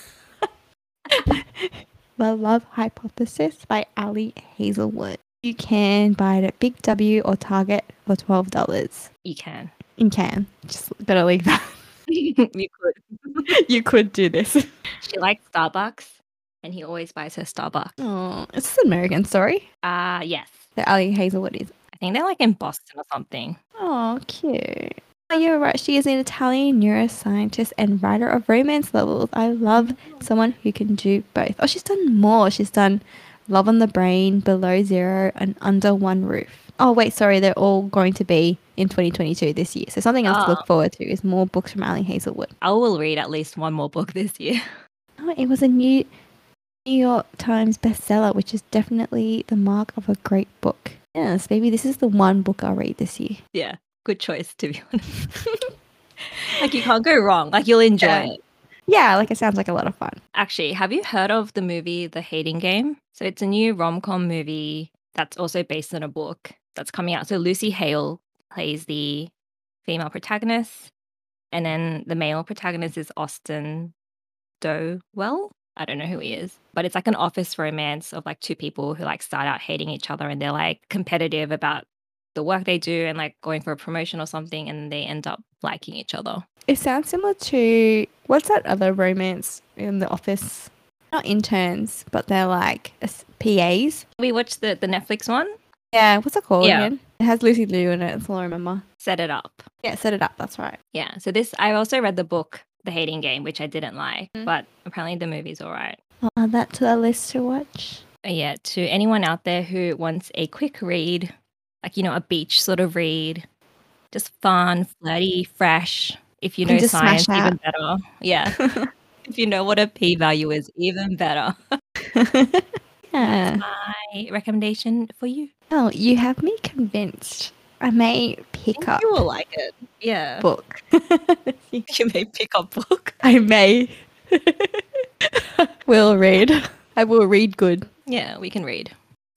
The Love Hypothesis by Ali Hazelwood. You can buy it at Big W or Target for twelve dollars. You can. You can. Just better leave that. You could. You could do this. She likes Starbucks, and he always buys her Starbucks. Oh, is this an American story? Uh, yes. The Ali Hazelwood is. I think they're like in Boston or something. Oh, cute. Oh, you're right. She is an Italian neuroscientist and writer of romance novels. I love someone who can do both. Oh, she's done more. She's done Love on the Brain, Below Zero, and Under One Roof. Oh, wait, sorry. They're all going to be in twenty twenty-two this year. So something else oh. to look forward to is more books from Ali Hazelwood. I will read at least one more book this year. Oh, it was a new New York Times bestseller, which is definitely the mark of a great book. Yes, maybe this is the one book I'll read this year. Yeah, good choice, to be honest. Like, you can't go wrong. Like, you'll enjoy yeah. it. Yeah, like, it sounds like a lot of fun. Actually, have you heard of the movie The Hating Game? So it's a new rom-com movie that's also based on a book that's coming out. So Lucy Hale plays the female protagonist, and then the male protagonist is Austin Dowell. I don't know who he is, but it's like an office romance of like two people who like start out hating each other, and they're like competitive about the work they do and like going for a promotion or something, and they end up liking each other. It sounds similar to, what's that other romance in the office? Not interns, but they're like P As. We watched the, the Netflix one. Yeah, what's it called yeah. again? It has Lucy Liu in it, that's all I remember. Set It Up. Yeah, Set It Up, that's right. Yeah, so this, I also read the book, The Hating Game, which I didn't like, mm. but apparently the movie's all right. I'll add that to the list to watch. Yeah, to anyone out there who wants a quick read, like, you know, a beach sort of read, just fun, flirty, fresh. If you know science, even better. Yeah. If you know what a p-value is, even better. Yeah. That's my recommendation for you. Oh, you have me convinced. I may pick I up. You will like it. Yeah. Book. You may pick up book. I may. We'll read. I will read good. Yeah, we can read.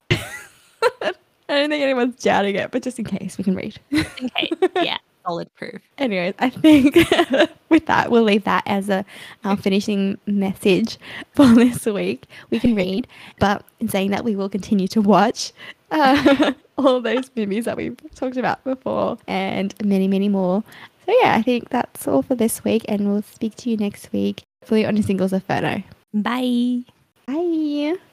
I don't think anyone's doubting it, but just in case, we can read. Just in case, yeah. Solid proof. Anyways, I think with that, we'll leave that as a um, finishing message for this week. We can read, but in saying that, we will continue to watch uh, all those movies that we've talked about before and many, many more. So yeah, I think that's all for this week, and we'll speak to you next week, hopefully on a Singles Inferno. Bye. Bye.